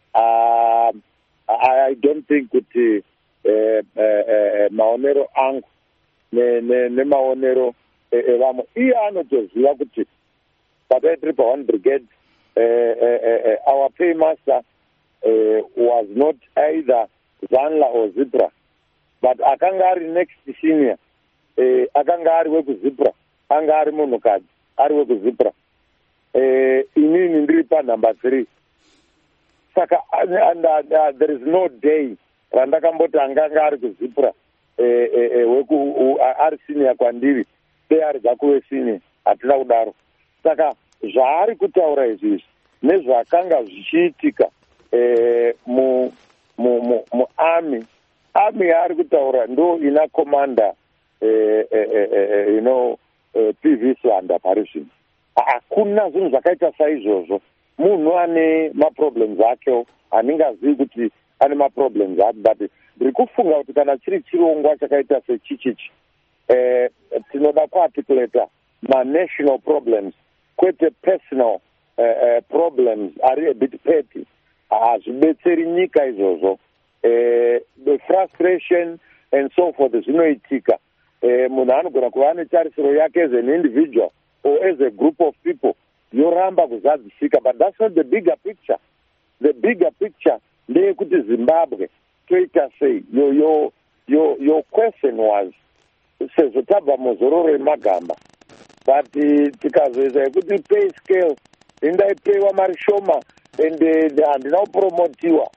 Speaker 3: uh, I don't think kuti uh, uh, uh, maonero angu nemaonero evamwe iye anotoziva kuti pataitiri pa one brigade our paymaster was not either Zanla or Zipra, but akanga ari next senior, akanga ari wekuzipra, anga ari munhukadzi ari wekuzipra, inini ndiri pa number three. Saka and, uh, there is no day randakamboti anganga ari kuzipra weku ari senior kwandiri dei ari gakuve senior, hatina kudaro. Saka zvaari kutaura izvi nezvakanga zvichiitika mu mu mu mu army army yaari kutaura ndo ina commander you know P V Swanda parizvino. Hakuna zvinhu zvakaita saizvozvo. Munhu ane maproblems akewo haningazivi kuti ane maproblems ake, but ndiri kufunga kuti kana chiri chirongwa chakaita sechichichi tinoda kuarticulata ma-national problems kwete personal uh, uh, problems ari a bit petty. Hazvibetseri nyika izvozvo. The frustration and so forth zvinoitika. Munhu anogona kuva netarisiro yake as an individual or as a group of people yoramba kuzadzisika, but that's not the bigger picture. The bigger picture ndeyekuti Zimbabwe toita sei. Your, your, your, your question was sezvo tabva muzororo remagamba, but tikazoisa yekuti pay scale indaipewa mari shoma ende handina kupromotiwa,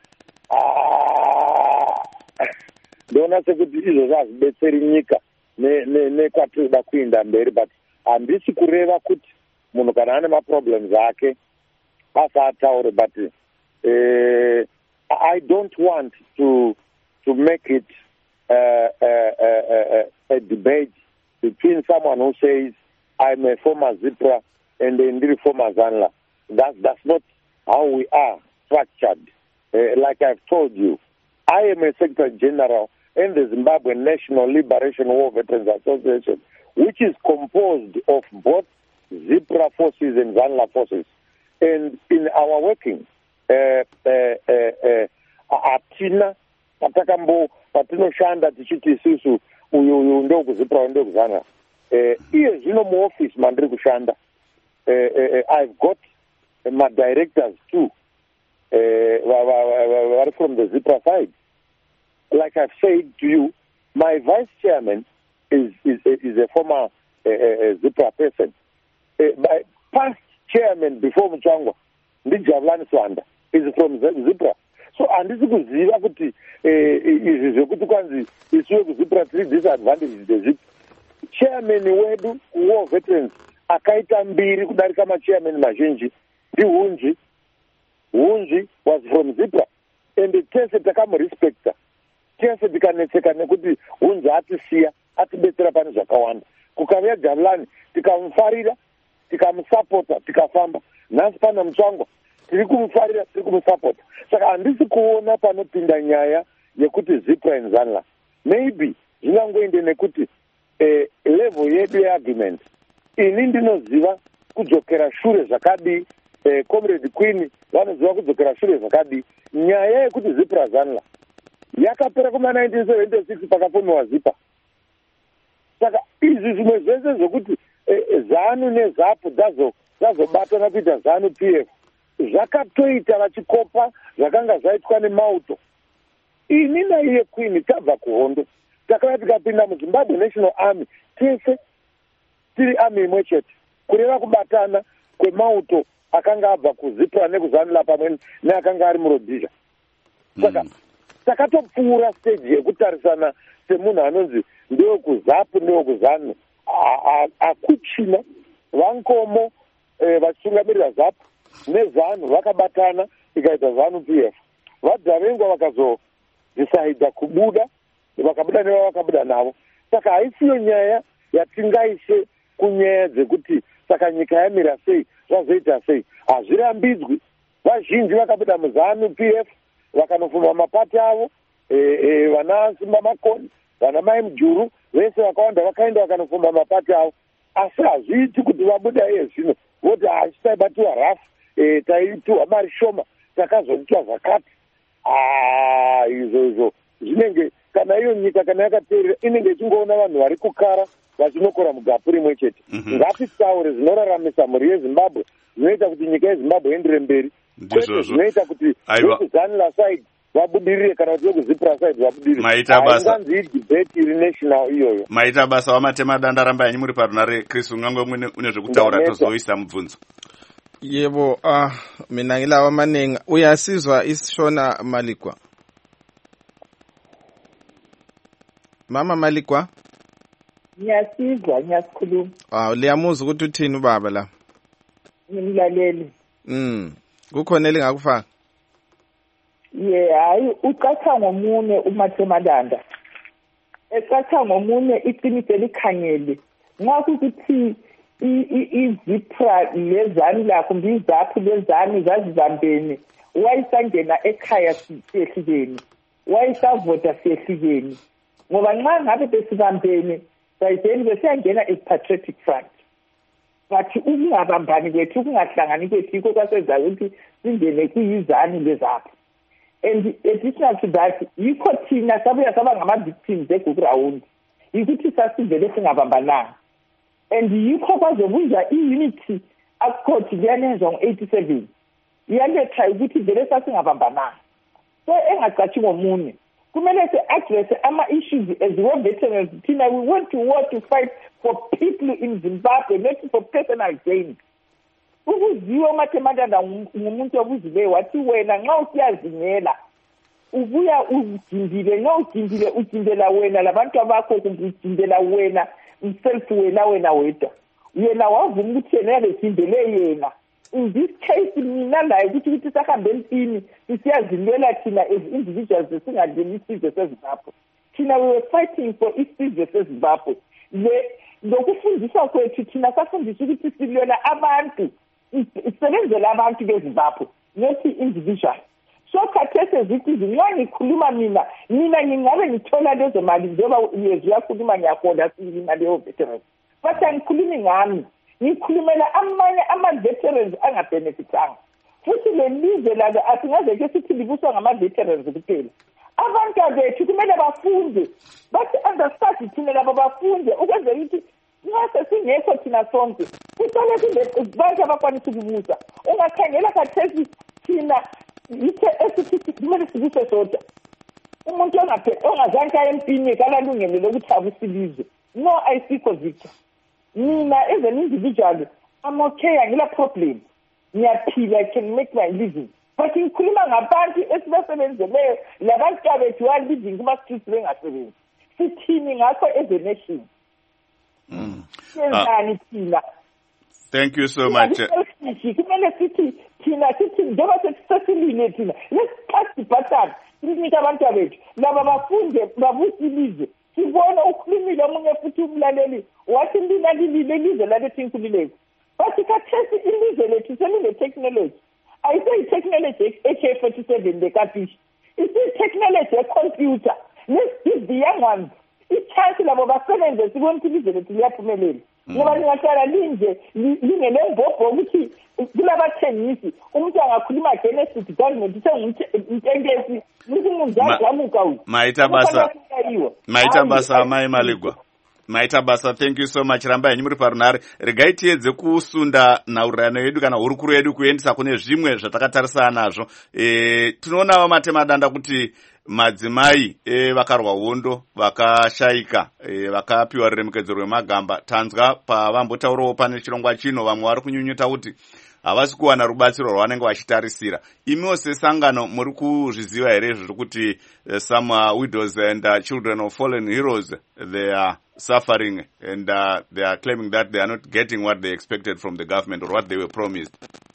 Speaker 3: ndoona sekuti izvozvo hazvibetseri nyika nekwatinoda kuenda mberi. But handisi kureva kuti munhu kana ane maproblems ake asataure, but uh, I don't want to to make it uh, uh, uh, uh, a debate between someone who says I'm a former Zipra and a former Zanla. That, that's not how we are structured. Uh, like I've told you, I am a Secretary General in the Zimbabwe National Liberation War Veterans Association, which is composed of both Zipra forces and Zanla forces. And in our working, atina patakambo patinoshanda tichiti isusu uyu uyu ndokuzipra uyu ndokuzana iye zvino muoffice mandiri kushanda. I've got my directors too vari from the Zipra side. Like I've said to you, my vice chairman is is, is a former uh, a, a zebra person. Uh, by past chairman before Mchangwa, Ndijabulani Swanda, is from Zebra. So andisi kuziva kuti izvi zvekuti kwanzi isuwe kuzibra tiri disadvantages dzezvipi. Chairman wedu war veterans akaita mbiri kudarika machairman mazhinji ndiHunji. Hunji was from Zebra and tese takamurespecta, tese tikanetseka nekuti Hunji atisiya atibetsera pane zvakawanda. Kukauya Jabulani tikamufarira tikamusapota tikafamba. Nhasi pana Mutsvangwa tiri kumufarira tiri kumusapota. Saka handisi kuona panopinda nyaya yekuti Zebra and Zanla. Maybe zvingangoende nekuti eh, level yedu yeargument ini ndinoziva kudzokera shure zvakadii. Eh, Comrade Queen vanoziva kudzokera shure zvakadii. Nyaya yekuti Zebra Zanla yakapera kuma nineteen seventy-six pakapomewa Zipa. Saka izvi zvimwe zvese zvokuti eh, ZANU neZAPU dzazo dzazobatana kuita ZANU P F zvakatoita vachikopa zvakanga zvaitwa neMauto. Ini naiye Queen tabva kuhondo takauya tikapinda muZimbabwe National Army tese tiri army imwe chete kureva kubatana kweMauto akanga abva kuZipra nekuzanula pamwe neakanga ari muRhodesia. Saka mm. takatopfuura stage yekutarisana semunhu anonzi ndewe kuZAPU ndewe kuzanu. Akuchina vankomo eh, vachitungamirira ZAPU nezanu vakabatana ikaita ZANU P F. Vadhavengwa vakazodzisaidha kubuda vakabuda neva vakabuda navo. Saka haisiyo nyaya yatingaise kunyaya dzekuti saka nyika yamira sei zvazoita sei. Hazvirambidzwi. Vazhinji vakabuda muZANU P F vakanofuma mapati avo, e, e, vana Simba Makoni, vana Mai Mujuru vese vakawanda vakaenda vakanofuma mapati avo. Asi hazviiti kuti vabuda iye zvino voti hachi taibatiwa rafu, e, taitiwa mari shoma takazoitwa zvakati. Izvo izvo zvinenge kana iyo nyika kana yakateerera inenge ichingoona vanhu vari kukara vachinokora mugapu rimwe chete. Mm-hmm. Ngatisaure zvinoraramisa mhuri yeZimbabwe zvinoita kuti nyika yeZimbabwe iendere mberi. Kwete zvinoita kuti vekuzanula side vabudirire kana kuti vekuzipra side vabudirire.
Speaker 2: Maita basa.
Speaker 3: Hainganzi debate iri national iyoyo.
Speaker 2: Maita basa wamatema danda ramba yanyu muri parunare. Chris ungangwe une zvekutaura tozoisa mubvunzo.
Speaker 1: Yebo, uh, mina ngilawa maningi uyasizwa isishona Malikwa. Mama Malikwa?
Speaker 4: Ngiyasizwa, ngiyasikhuluma.
Speaker 1: Ah, liyamuza ukuthi uthini ubaba la?
Speaker 4: Ngimlaleli.
Speaker 1: Mm. Kukhona elingakufaka?
Speaker 4: Yeah, hayi uqatha ngomune uMathemadanda. Eqatha ngomune iqiniso likhangele. Nxa kuthi izipra lezani lakho ngizaphu lezani zazizambeni wayisangena ekhaya siyehlukeni wayisavota siyehlukeni ngoba nxa ngabe besibambene sayizeni besiyangena epatriotic front bathi ukungabambani kwethu ukungahlangani kwethu yikho kwasenza ukuthi singene kuyizani lezapho. And additional to that yikho thina sabuya saba ngama-victims eGugurawundi yikuthi sasivele singabambananga. And yikho kwazobunja i-unity akukhothi liyanenzwa ngo-eighty-seven iyaletha ukuthi vele sasingabambananga. So engacathi ngomune kumele si-address ama-issues as war veterans. Thina we went to war to fight for people in Zimbabwe, not for personal gain. Ukuziwe uMathemadanda ngumuntu obuzileyo wathi wena nxa usiyazingela ubuya ujindile, nxa ujindile ujindela wena labantu abakho kumbe ujindela wena mself wena wena wedwa. Yena wavuma ukuthi yena yabejindele yena. In this case mina laye ukuthi ukuthi sahambe empini sisiyazilwela thina as individuals singadleli isizwe seZimbabwe. Thina we were fighting for isizwe seZimbabwe. Le lokufundiswa kwethu thina safundiswa ukuthi silwela abantu, isebenzela abantu beZimbabwe, not individual. So khathesi zithi nxa ngikhuluma mina mina ngingabe ngithola lezo mali njengoba yezwi yakhuluma ngiyakhona silima leyo veterans. But angikhulumi ngami, ngikhulumela amanye ama-veterans angabenefitanga. Futhi le lizwe lalo asingaze ke sithi libuswa ngama-veterans kuphela. Abantu bethu kumele bafunde, bathi understand thina labo bafunde ukwenzela ukuthi nxa sesingekho thina sonke kuthole sindebantu abakwanisa ukubusa. Ungakhangela khathesi thina yithe esithi kumele sibuse sodwa. Umuntu ongazange aye empini kalalungelo lokuthi abusilizwe. No, ayisikho Victor. mina as an individual I'm okay, angila problem, ngiyaphila, I can make my living. But ngikhuluma ngabantu esibasebenzeleyo labantu abethu wa living kuma-streets bengasebenzi. Sithini ngakho as a nation?
Speaker 2: Mm.
Speaker 4: Senzani thina?
Speaker 2: Thank you so much.
Speaker 4: Kumele sithi thina sithi njengoba sesisilile thina. Let's pass the baton. Sinike abantu abethu laba bafunde babusa ilizwe. Sibona ukhulumile omunye futhi umlaleli wathi lina lilile ilizwe lalethi inkululeko. Bathi khathesi ilizwe lethu selile technology. I say technology A K forty-seven the catfish. It's technology a computer. Let's give the young ones i-chance labo basebenze sibona ukuthi ilizwe lethu liyaphumelela. Ngoba lingahlala linje lingenembhobho ukuthi kulabathengisi umuntu angakhuluma against government uthenga ukuthi mungajamuka uyu.
Speaker 2: Maita basa. Maita basa mai maligwa. Maita basa, thank you so much. Ramba yenyu muri parunare. Regai tiedze kusunda naurano yedu kana hurukuru yedu kuendesa kune zvimwe zvatakatarisana nazvo. E, tinoona vamatema danda kuti madzimai e, vakarwa hondo vakashaika e, vakapiwa ruremekedzo rwemagamba. Tanzwa pavambotaurawo pane chirongwa chino vamwe vari kunyunyuta kuti havasi kuwana rubatsiro rwavanenge vachitarisira. Imiwo sesangano muri kuzviziva here zviri kuti uh, some uh, widows and uh, children of fallen heroes, they are suffering and uh, they are claiming that they are not getting what they expected from the government or what they were promised?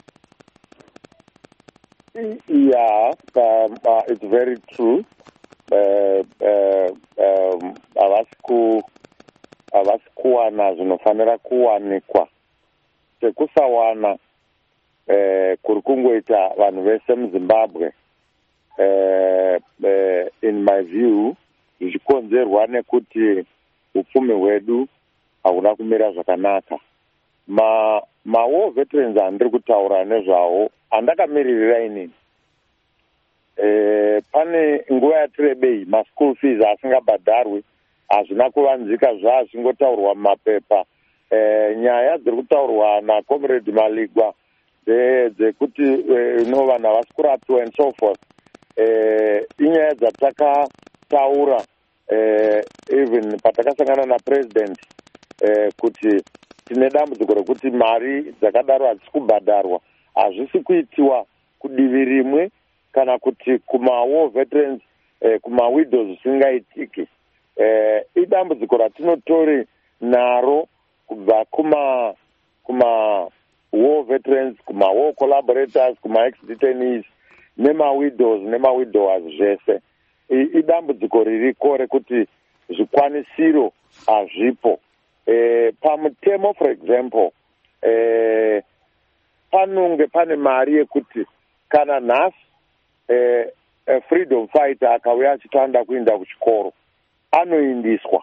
Speaker 3: Yeah, um, uh, it's very true. Uh, uh, um, avasi kuwana zvinofanira kuwanikwa. Sekusawana eh, kuri kungoita vanhu vese muZimbabwe eh, eh, in my view zvichikonzerwa nekuti upfumi hwedu hauna kumira zvakanaka. Ma ma war veterans andiri kutaura nezvawo andakamiririra inini. Eh, pane nguva yatirebei ma school fees asingabhadharwi hazvina kuvanzika zvazvingotaurwa mumapepa. Eh, nyaya dziri kutaurwa naComrade Maligwa dzekuti eh, no vanhu havasi kurapiwa and so forth, eh, inyaya dzatakataura eh, even patakasangana napresident eh, kuti tine dambudziko rekuti mari dzakadaro hadzisi kubhadharwa. Hazvisi kuitiwa kudivi rimwe kana kuti kuma-war veterans eh, kuma-widows zvisingaitiki. Eh, idambudziko ratinotori naro kubva kuma kuma war veterans, kuma war collaborators, kuma ex-detainees, nema-widows, nema-widowers zvese. Idambudziko ririko rekuti zvikwanisiro hazvipo. Eh, pamutemo for example, eh, panonge pane mari yekuti kana nhasi eh, a freedom fighter akauya achitoanda kuenda kuchikoro anoindiswa.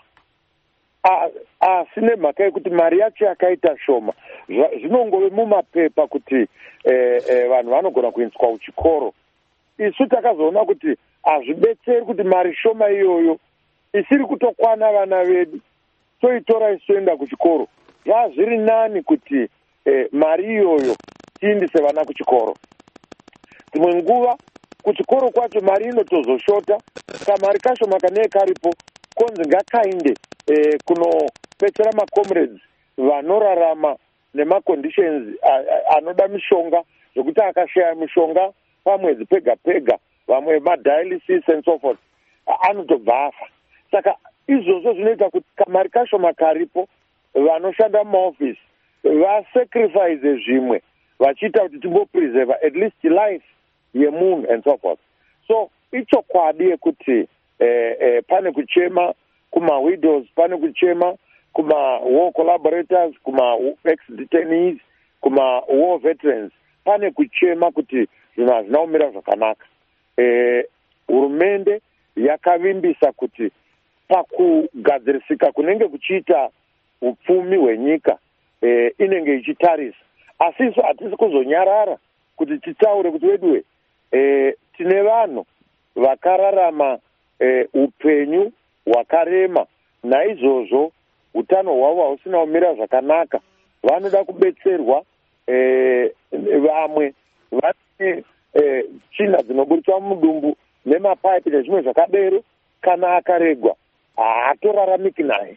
Speaker 3: Asi nemhaka yekuti mari yacho yakaita shoma, zvinongove mumapepa kuti eh, eh, vanhu vanogona kuendeswa kuchikoro. Isu takazoona kuti hazvibetseri kuti mari shoma iyoyo isiri kutokwana vana vedu toitora isoenda kuchikoro. Zvazviri nani kuti eh, mari iyoyo tiindise vana kuchikoro. Dzimwe nguva kuchikoro kwacho mari inotozoshota, kamari kashoma kanee karipo konzi ngakainde eh, kunopetsera macomrades vanorarama nemaconditions anoda mishonga zvokuti akashaya mishonga pamwedzi pega pega, vamwe madialysis and so forth, anotobva afa. Saka izvozvo zvinoita kuti kamari kashoma karipo vanoshanda mumaofisi vasacrifice zvimwe vachiita kuti timbopreserva at least life yemunhu and so forth. So ichokwadi yekuti eh, eh, pane kuchema kuma-widows, pane kuchema kuma-war collaborators, kuma-ex-detainees, kuma-war veterans, pane kuchema kuti zvinhu hazvina kumira zvakanaka. Eh, hurumende yakavimbisa kuti pakugadzirisika kunenge kuchiita upfumi hwenyika eh, inenge ichitarisa. Asi isu hatisi kuzonyarara kuti titaure kuti wedwe eh, tine vanhu vakararama eh, upenyu hwakarema, naizvozvo utano hwavo hausina kumira zvakanaka, vanoda kubetserwa. Eh, vamwe vane eh, tsvina dzinoburitswa mudumbu nemapaipi nezvimwe zvakadero, kana akaregwa haatoraramiki naye.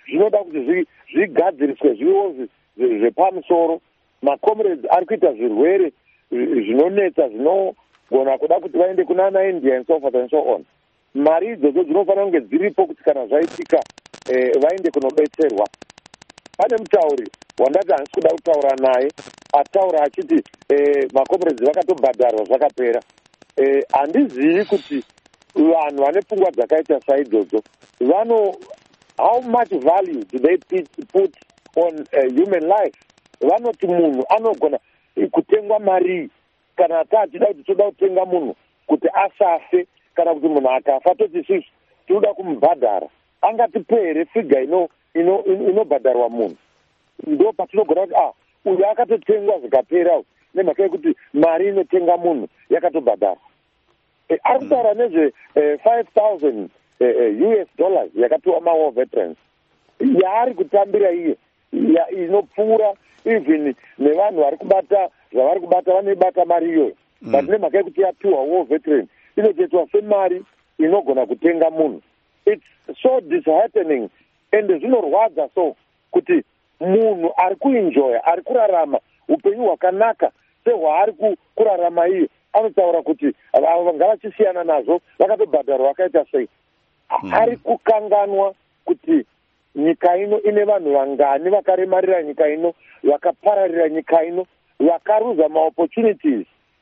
Speaker 3: zvinoda kuti zvigadziriswe zviwo zvepamusoro. Macomrades ari kuita zvirwere zvinonetsa zvinogona kuda kuti vaende kunana India and so forth and so on. Mari idzodzo dzinofanira kunge dziripo kuti kana zvaitika vaende kunobetserwa. Pane mutauri wandati handisi kuda kutaura naye ataura achiti macomrades vakatobhadharwa zvakapera. Handizivi kuti vanhu vane pfungwa dzakaita saidzodzo vano how much value do they put on uh, human life. Vanoti munhu anogona kutengwa mari kana taachida kuti toda kutenga munhu kuti asafe kana kuti munhu akafa toti sisi tinoda kumubhadhara. Angatipere figa ino ino inobhadharwa munhu. Ndo patinogona kuti ah uyu akatotengwa zvikapera nemhaka yekuti mari inotenga munhu yakatobhadharwa. E, ari kutaura nezve eh, five thousand eh, U S dollars yakapiwa ma-war veterans yaari kutambira iye ya, inopfuura even nevanhu vari kubata zvavari kubata vanobata mari iyoyo. Mm. But nemhaka yekuti yapiwa war veteran inotetwa semari inogona kutenga munhu. It's so disheartening and zvinorwadza so kuti munhu ari kuenjoya ari kurarama upenyu hwakanaka sehwaari kurarama iye anotaura kuti ngavachisiyana nazvo vakatobhadharwa vakaita sei. Mm. Ari kukanganwa kuti nyika ino ine vanhu vangani vakaremarira nyika ino vakapararira nyika ino vakaruza maopportunities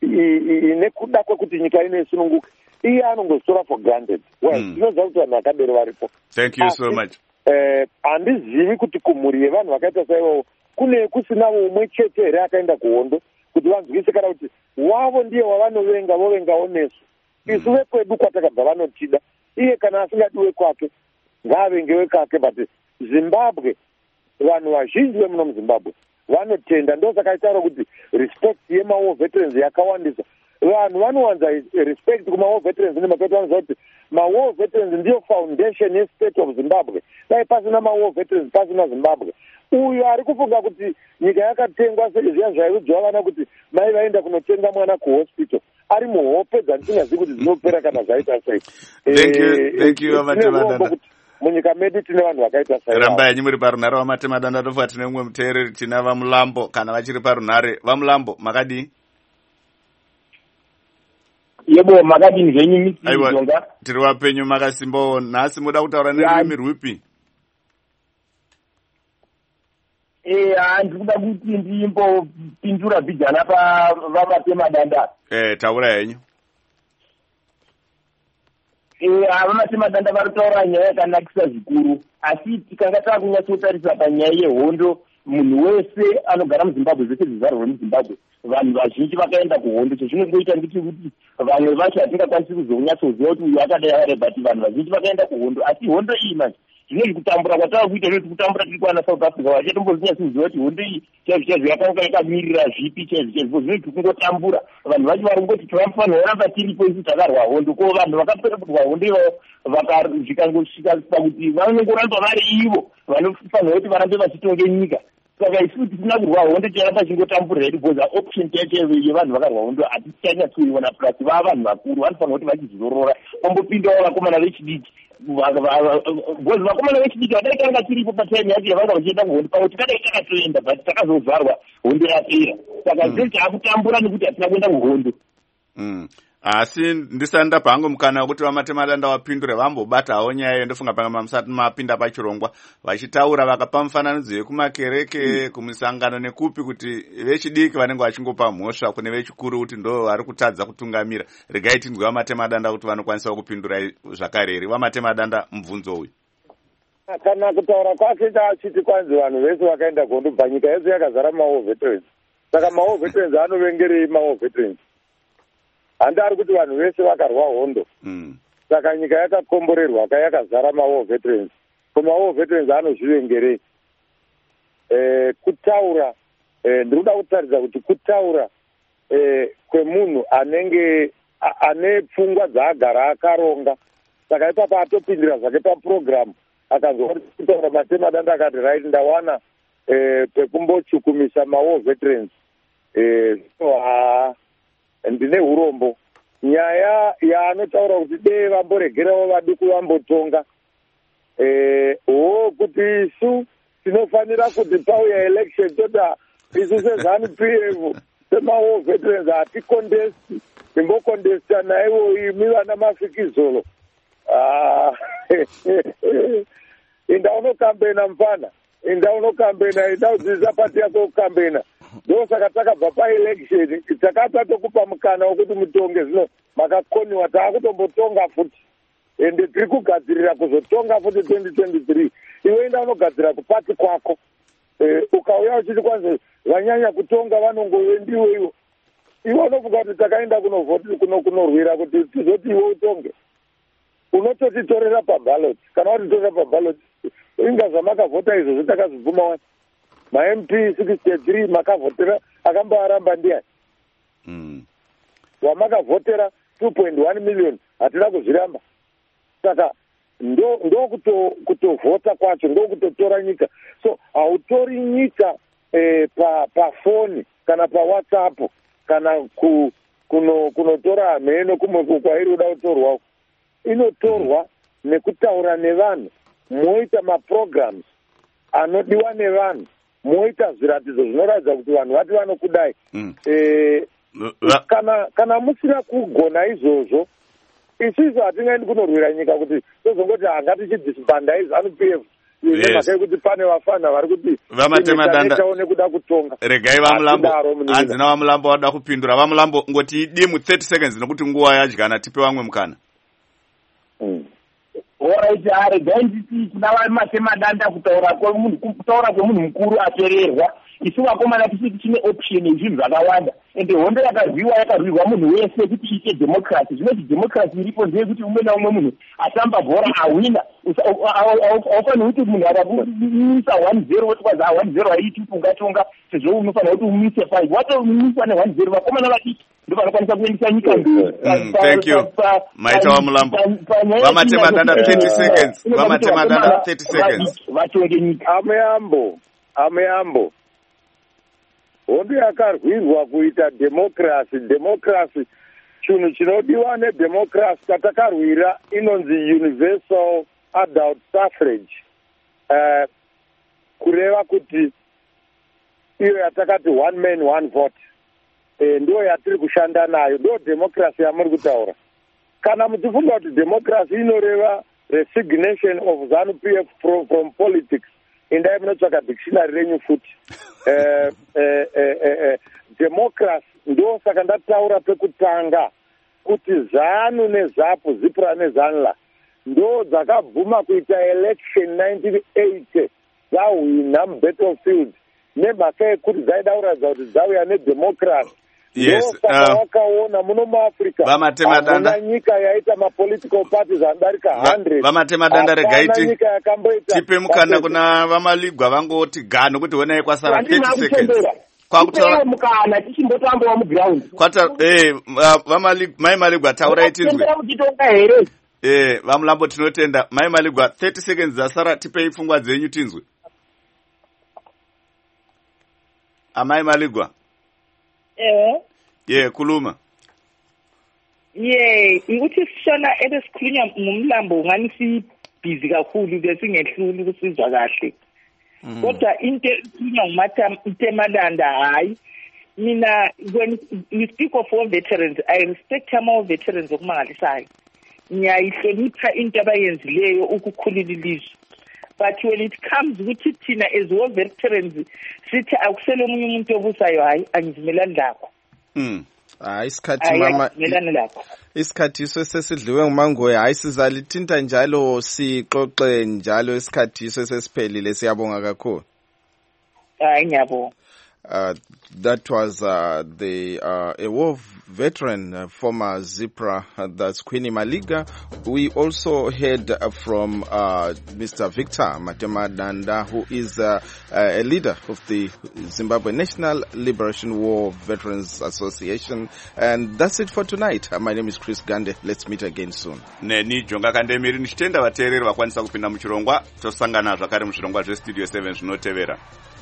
Speaker 3: nekuda kwekuti nyika ino isununguke. Iye anongozvitora for granted. Well, ndinoziva kuti vanhu vakadero varipo.
Speaker 2: Thank you so much.
Speaker 3: Handizivi eh, kuti kumhuri yevanhu vakaita saivovo kune kusinawo umwe chete here akaenda kuhondo kuti vanzwise kana kuti wavo ndiye wavanovenga vovengawo nesu. Isu vekwedu kwatakabva vanotida. Iye kana asingadiwe kwake ngaavengewe kake. But Zimbabwe vanhu vazhinji vemuno muZimbabwe vanotenda. Ndosaka itaura kuti respect yema-war veterans yakawandisa. Vanhu vanowanza respect kuma-war veterans nemhaka vanoziva kuti ma-war veterans ndiyo foundation ye-state of Zimbabwe. Dai pasina ma-war veterans pasina Zimbabwe. Uyu ari kufunga kuti nyika yakatengwa zviya zvaiudzwa vana kuti mai vaenda kunotenga mwana kuhospital ari muhope dzandisingazivi kuti dzinopera kana zvaita sei.
Speaker 2: Thank you, thank you Matema.
Speaker 3: Munyika medu tine vanhu vakaita sai.
Speaker 2: Rambai yenyu muri parunhare vamatema danda tofa tine umwe muteereri tina vamulambo kana vachiri parunhare. Vamulambo makadii?
Speaker 7: Yebo makadini zvenyu mitonga.
Speaker 2: Tiri wapenyu makasimbawo. Nhasi muda kutaura nerurimi rwipi?
Speaker 7: Eh, handiri kuda kuti ndimbopindura vhijana pavamatema danda.
Speaker 2: Eh, taura henyu.
Speaker 7: Eh, vamatema danda vari kutaura nyaya yakanakisa zvikuru, asi tikanga takunyatsotarisa panyaya yehondo, munhu wese anogara muZimbabwe, zvese zvizvarwa remuZimbabwe, vanhu vazhinji vakaenda kuhondo. Chezvinongoita ndechekuti vamwe vacho hatingakwanisi kuzonyatsoziva kuti uyu akadai akadai, but vanhu vazhinji vakaenda kuhondo. Asi hondo iyi manje zvinezvi kutambura kwatava kuita zvoti kutambura tiri kuwana South Africa vachatombozinyatsoziva kuti hondo iyi chaizvo chaizvo yakanga yakamirira zvipi chaizvo chaizvo. Zvinoti kungotambura vanhu vacho vari kungoti tinofanira kuramba tiripo isu takarwa hondo, ko vanhu vakapera kurwa hondo ivavo zvikangosvika pakuti vanongoramba vari ivo vanofanira kuti varambe vachitonge nyika. Saka isu tisina kurwa hondo ticharamba chingotamburira hedu because option chacho yevanhu vakarwa hondo hatichanyatsoiona, plus vava vanhu vakuru vanofanira kuti vachizorora vambopindawo vakomana vechidiki. Because vakomana vechidiki vadai tanga tiripo patime yacho yavanga vachienda kuhondo pakuti tadai takatoenda but takazovharwa hondo yapera. Saka zvinhu taakutambura nekuti hatina kuenda kuhondo.
Speaker 2: Asi ndisati ndapa hangu mukana wekuti vamatema danda vapindure vambobatawo nyaya ndofunga pamwe musati mapinda pachirongwa vachitaura vakapa mufananidzo yekumakereke mm. kumisangano nekupi kuti vechidiki vanenge vachingopa mhosva kune vechikuru kuti ndo vari kutadza kutungamira. Regai tinzwe vamatema danda kuti vanokwanisa kupindura zvakareri. Vamatema danda mubvunzo uyu.
Speaker 3: Kana kutaura kwake achiti kwanzi vanhu vese vakaenda kuhondo bva nyika yese yakazara ma-war veterans. Saka ma-war veterans anovengerei ma-war veterans? Handi ari kuti vanhu vese vakarwa hondo. Mm. Saka nyika yakakomborerwa ka yakazara ma-war veterans. Ko ma-war veterans anozvivengerei? Eh, kutaura eh, ndiri kuda kutaridza kuti kutaura eh, kwemunhu anenge ane pfungwa dzaagara akaronga. Saka ipapo atopindira zvake paprogramu akanzwa kuti kutaura matema danda akati right ndawana eh, pekumbochukumisa ma-war veterans. Eh, so ha ndine urombo. Nyaya yaanotaura kuti dee vamboregerawo vaduku vambotonga eh o kuti isu tinofanira kuti pauya election tota isu sezanu P F semawo veterans ati contest imbo contest naiwo imi vana mafikizolo ah inda unokambena mfana inda unokambena inda udziza pati yako kukambena ndo saka takabva paelection takata tokupa mukana wekuti mutonge zvino makakoniwa taakutombotonga futi ende tiri kugadzirira kuzotonga futi twenty twenty-three iwe inda unogadzira kupati kwako e, ukauya uchiti kwanzi vanyanya kutonga vanongovendiwo iwo iwe unofunga kuti takaenda kunovhoti kuno kunorwira kuti tizoti iwe utonge unototitorera paballot kana watitorera paballot inga zvamakavhota izvozvo takazvibvuma wani ma-M P sixty-three makavhotera akambaaramba ndiani
Speaker 2: mm.
Speaker 3: wamakavhotera two point one million hatina kuzviramba saka ndo ndo kuto kutovhota kwacho ndo kutotora nyika so hautori nyika eh, pa pafoni kana pawhatsapp kana ku kuno kunotora hameno kumwe kwairi uda kutorwa inotorwa nekutaura nevanhu moita maprograms anodiwa nevanhu moita zviratidzo zvinoratidza kuti vanhu vati vanokudai
Speaker 2: mm.
Speaker 3: eh, kana kana musina kugona izvozvo isusu hatingaendi kunorwira nyika kuti tozongoti hangatichidisbanda izanu P F makai kuti pane vafana vari kuti
Speaker 2: vamatemadanda
Speaker 3: kuda kutonga
Speaker 2: regai vamulambo hanzina vamulambo vada kupindura vamulambo ngoti idi mu thirty seconds nekuti nguva yadyana tipe vamwe mukana
Speaker 7: Alright, regai nditi kuna vamatemadanda kutaura kwemunhu kutaura kwemunhu mukuru atererwa isu vakomana tisiti tine option yezvinhu zvakawanda ende hondo yakarwiwa yakarwirwa munhu wese kuti iite democracy zvinoti democracy iripo ndeyekuti umwe naumwe munhu atamba bhora awina aufaniri kuti munhu akaumisa one zero woti kwazi one zero haiiti kuti ungatonga sezvo unofanira kuti umise five watoumisa ne one zero vakomana vadiki ndo vanokwanisa kuendesa nyika mberi.
Speaker 2: Thank you maita wamulambo vamatemadanda thirty seconds vamatemadanda thirty seconds
Speaker 7: vatonge nyika
Speaker 3: amuyambo amuyambo hondo yakarwirwa kuita democracy democracy chinhu chinodiwa nedemocracy tatakarwira inonzi universal adult suffrage uh, kureva kuti iyo yatakati one man one vote e, ndo yatiri kushanda nayo ndo democracy yamuri kutaura kana muchifunga kuti democracy inoreva resignation of ZANU P F from, from politics endai munotsvaka dictionary renyu futi eh, eh, eh, eh, democracy ndo saka ndataura pekutanga kuti ZANU neZAPU ZIPRA neZANLA ndo dzakabvuma kuita election nineteen eighty dzahwina mubattlefield nemhaka yekuti dzaida kuratidza kuti dzauya nedemocracy
Speaker 2: yes
Speaker 3: saka wakaona muno muAfrica
Speaker 2: vamatemadanda
Speaker 3: nyika yaita mapolitical parties anodarika one hundred
Speaker 2: vamatemadanda regaiti
Speaker 3: nyika yakamboita
Speaker 2: tipe mukana kuna vamaligwa vangoti gano kuti honai kwasara thirty seconds kwakutaura
Speaker 7: mukana tichimbotambawo muground
Speaker 2: kwata eh vamaligwa mai maligwa taurai tinzwe eh vamulambo tinotenda mai maligwa thirty seconds dzasara tipei pfungwa dzenyu tinzwe amai maligwa
Speaker 4: eh
Speaker 2: ye kuluma
Speaker 4: ye ukuthi sishona ebesikhulunywa ngumlambo ngani si busy kakhulu besingehluli kusizwa kahle kodwa into ikhulunywa ngumatha Temadanda hayi mina when you speak of all veterans I respect our veterans okumangalisayo ngiyayihlonipha into abayenzileyo ukukhulula ilizwe but when it comes ukuthi thina as war veterans sithi akusele omunye umuntu obusayo hayi angivumelani lakho
Speaker 1: mm hayi isikhathi mama isikhathi sesidliwe ngumangoya hayi sizalithinta njalo sixoxe njalo isikhathi sesiphelile siyabonga kakhulu
Speaker 4: hayi ngiyabonga.
Speaker 1: Uh, that was uh, the uh, a war veteran, uh, former ZIPRA, uh, that's Queenie Maliga. We also heard uh, from uh, Mister Victor Matemadanda, who is uh, uh, a leader of the Zimbabwe National Liberation War Veterans Association. And that's it for tonight. Uh, my name is Chris Gande. Let's meet again soon.
Speaker 2: Neni Jonga Kandemiri nichitenda vateereri vakwanisa kupinda muchirongwa tosangana zvakare muzvirongwa zvestudio seven zvinotevera.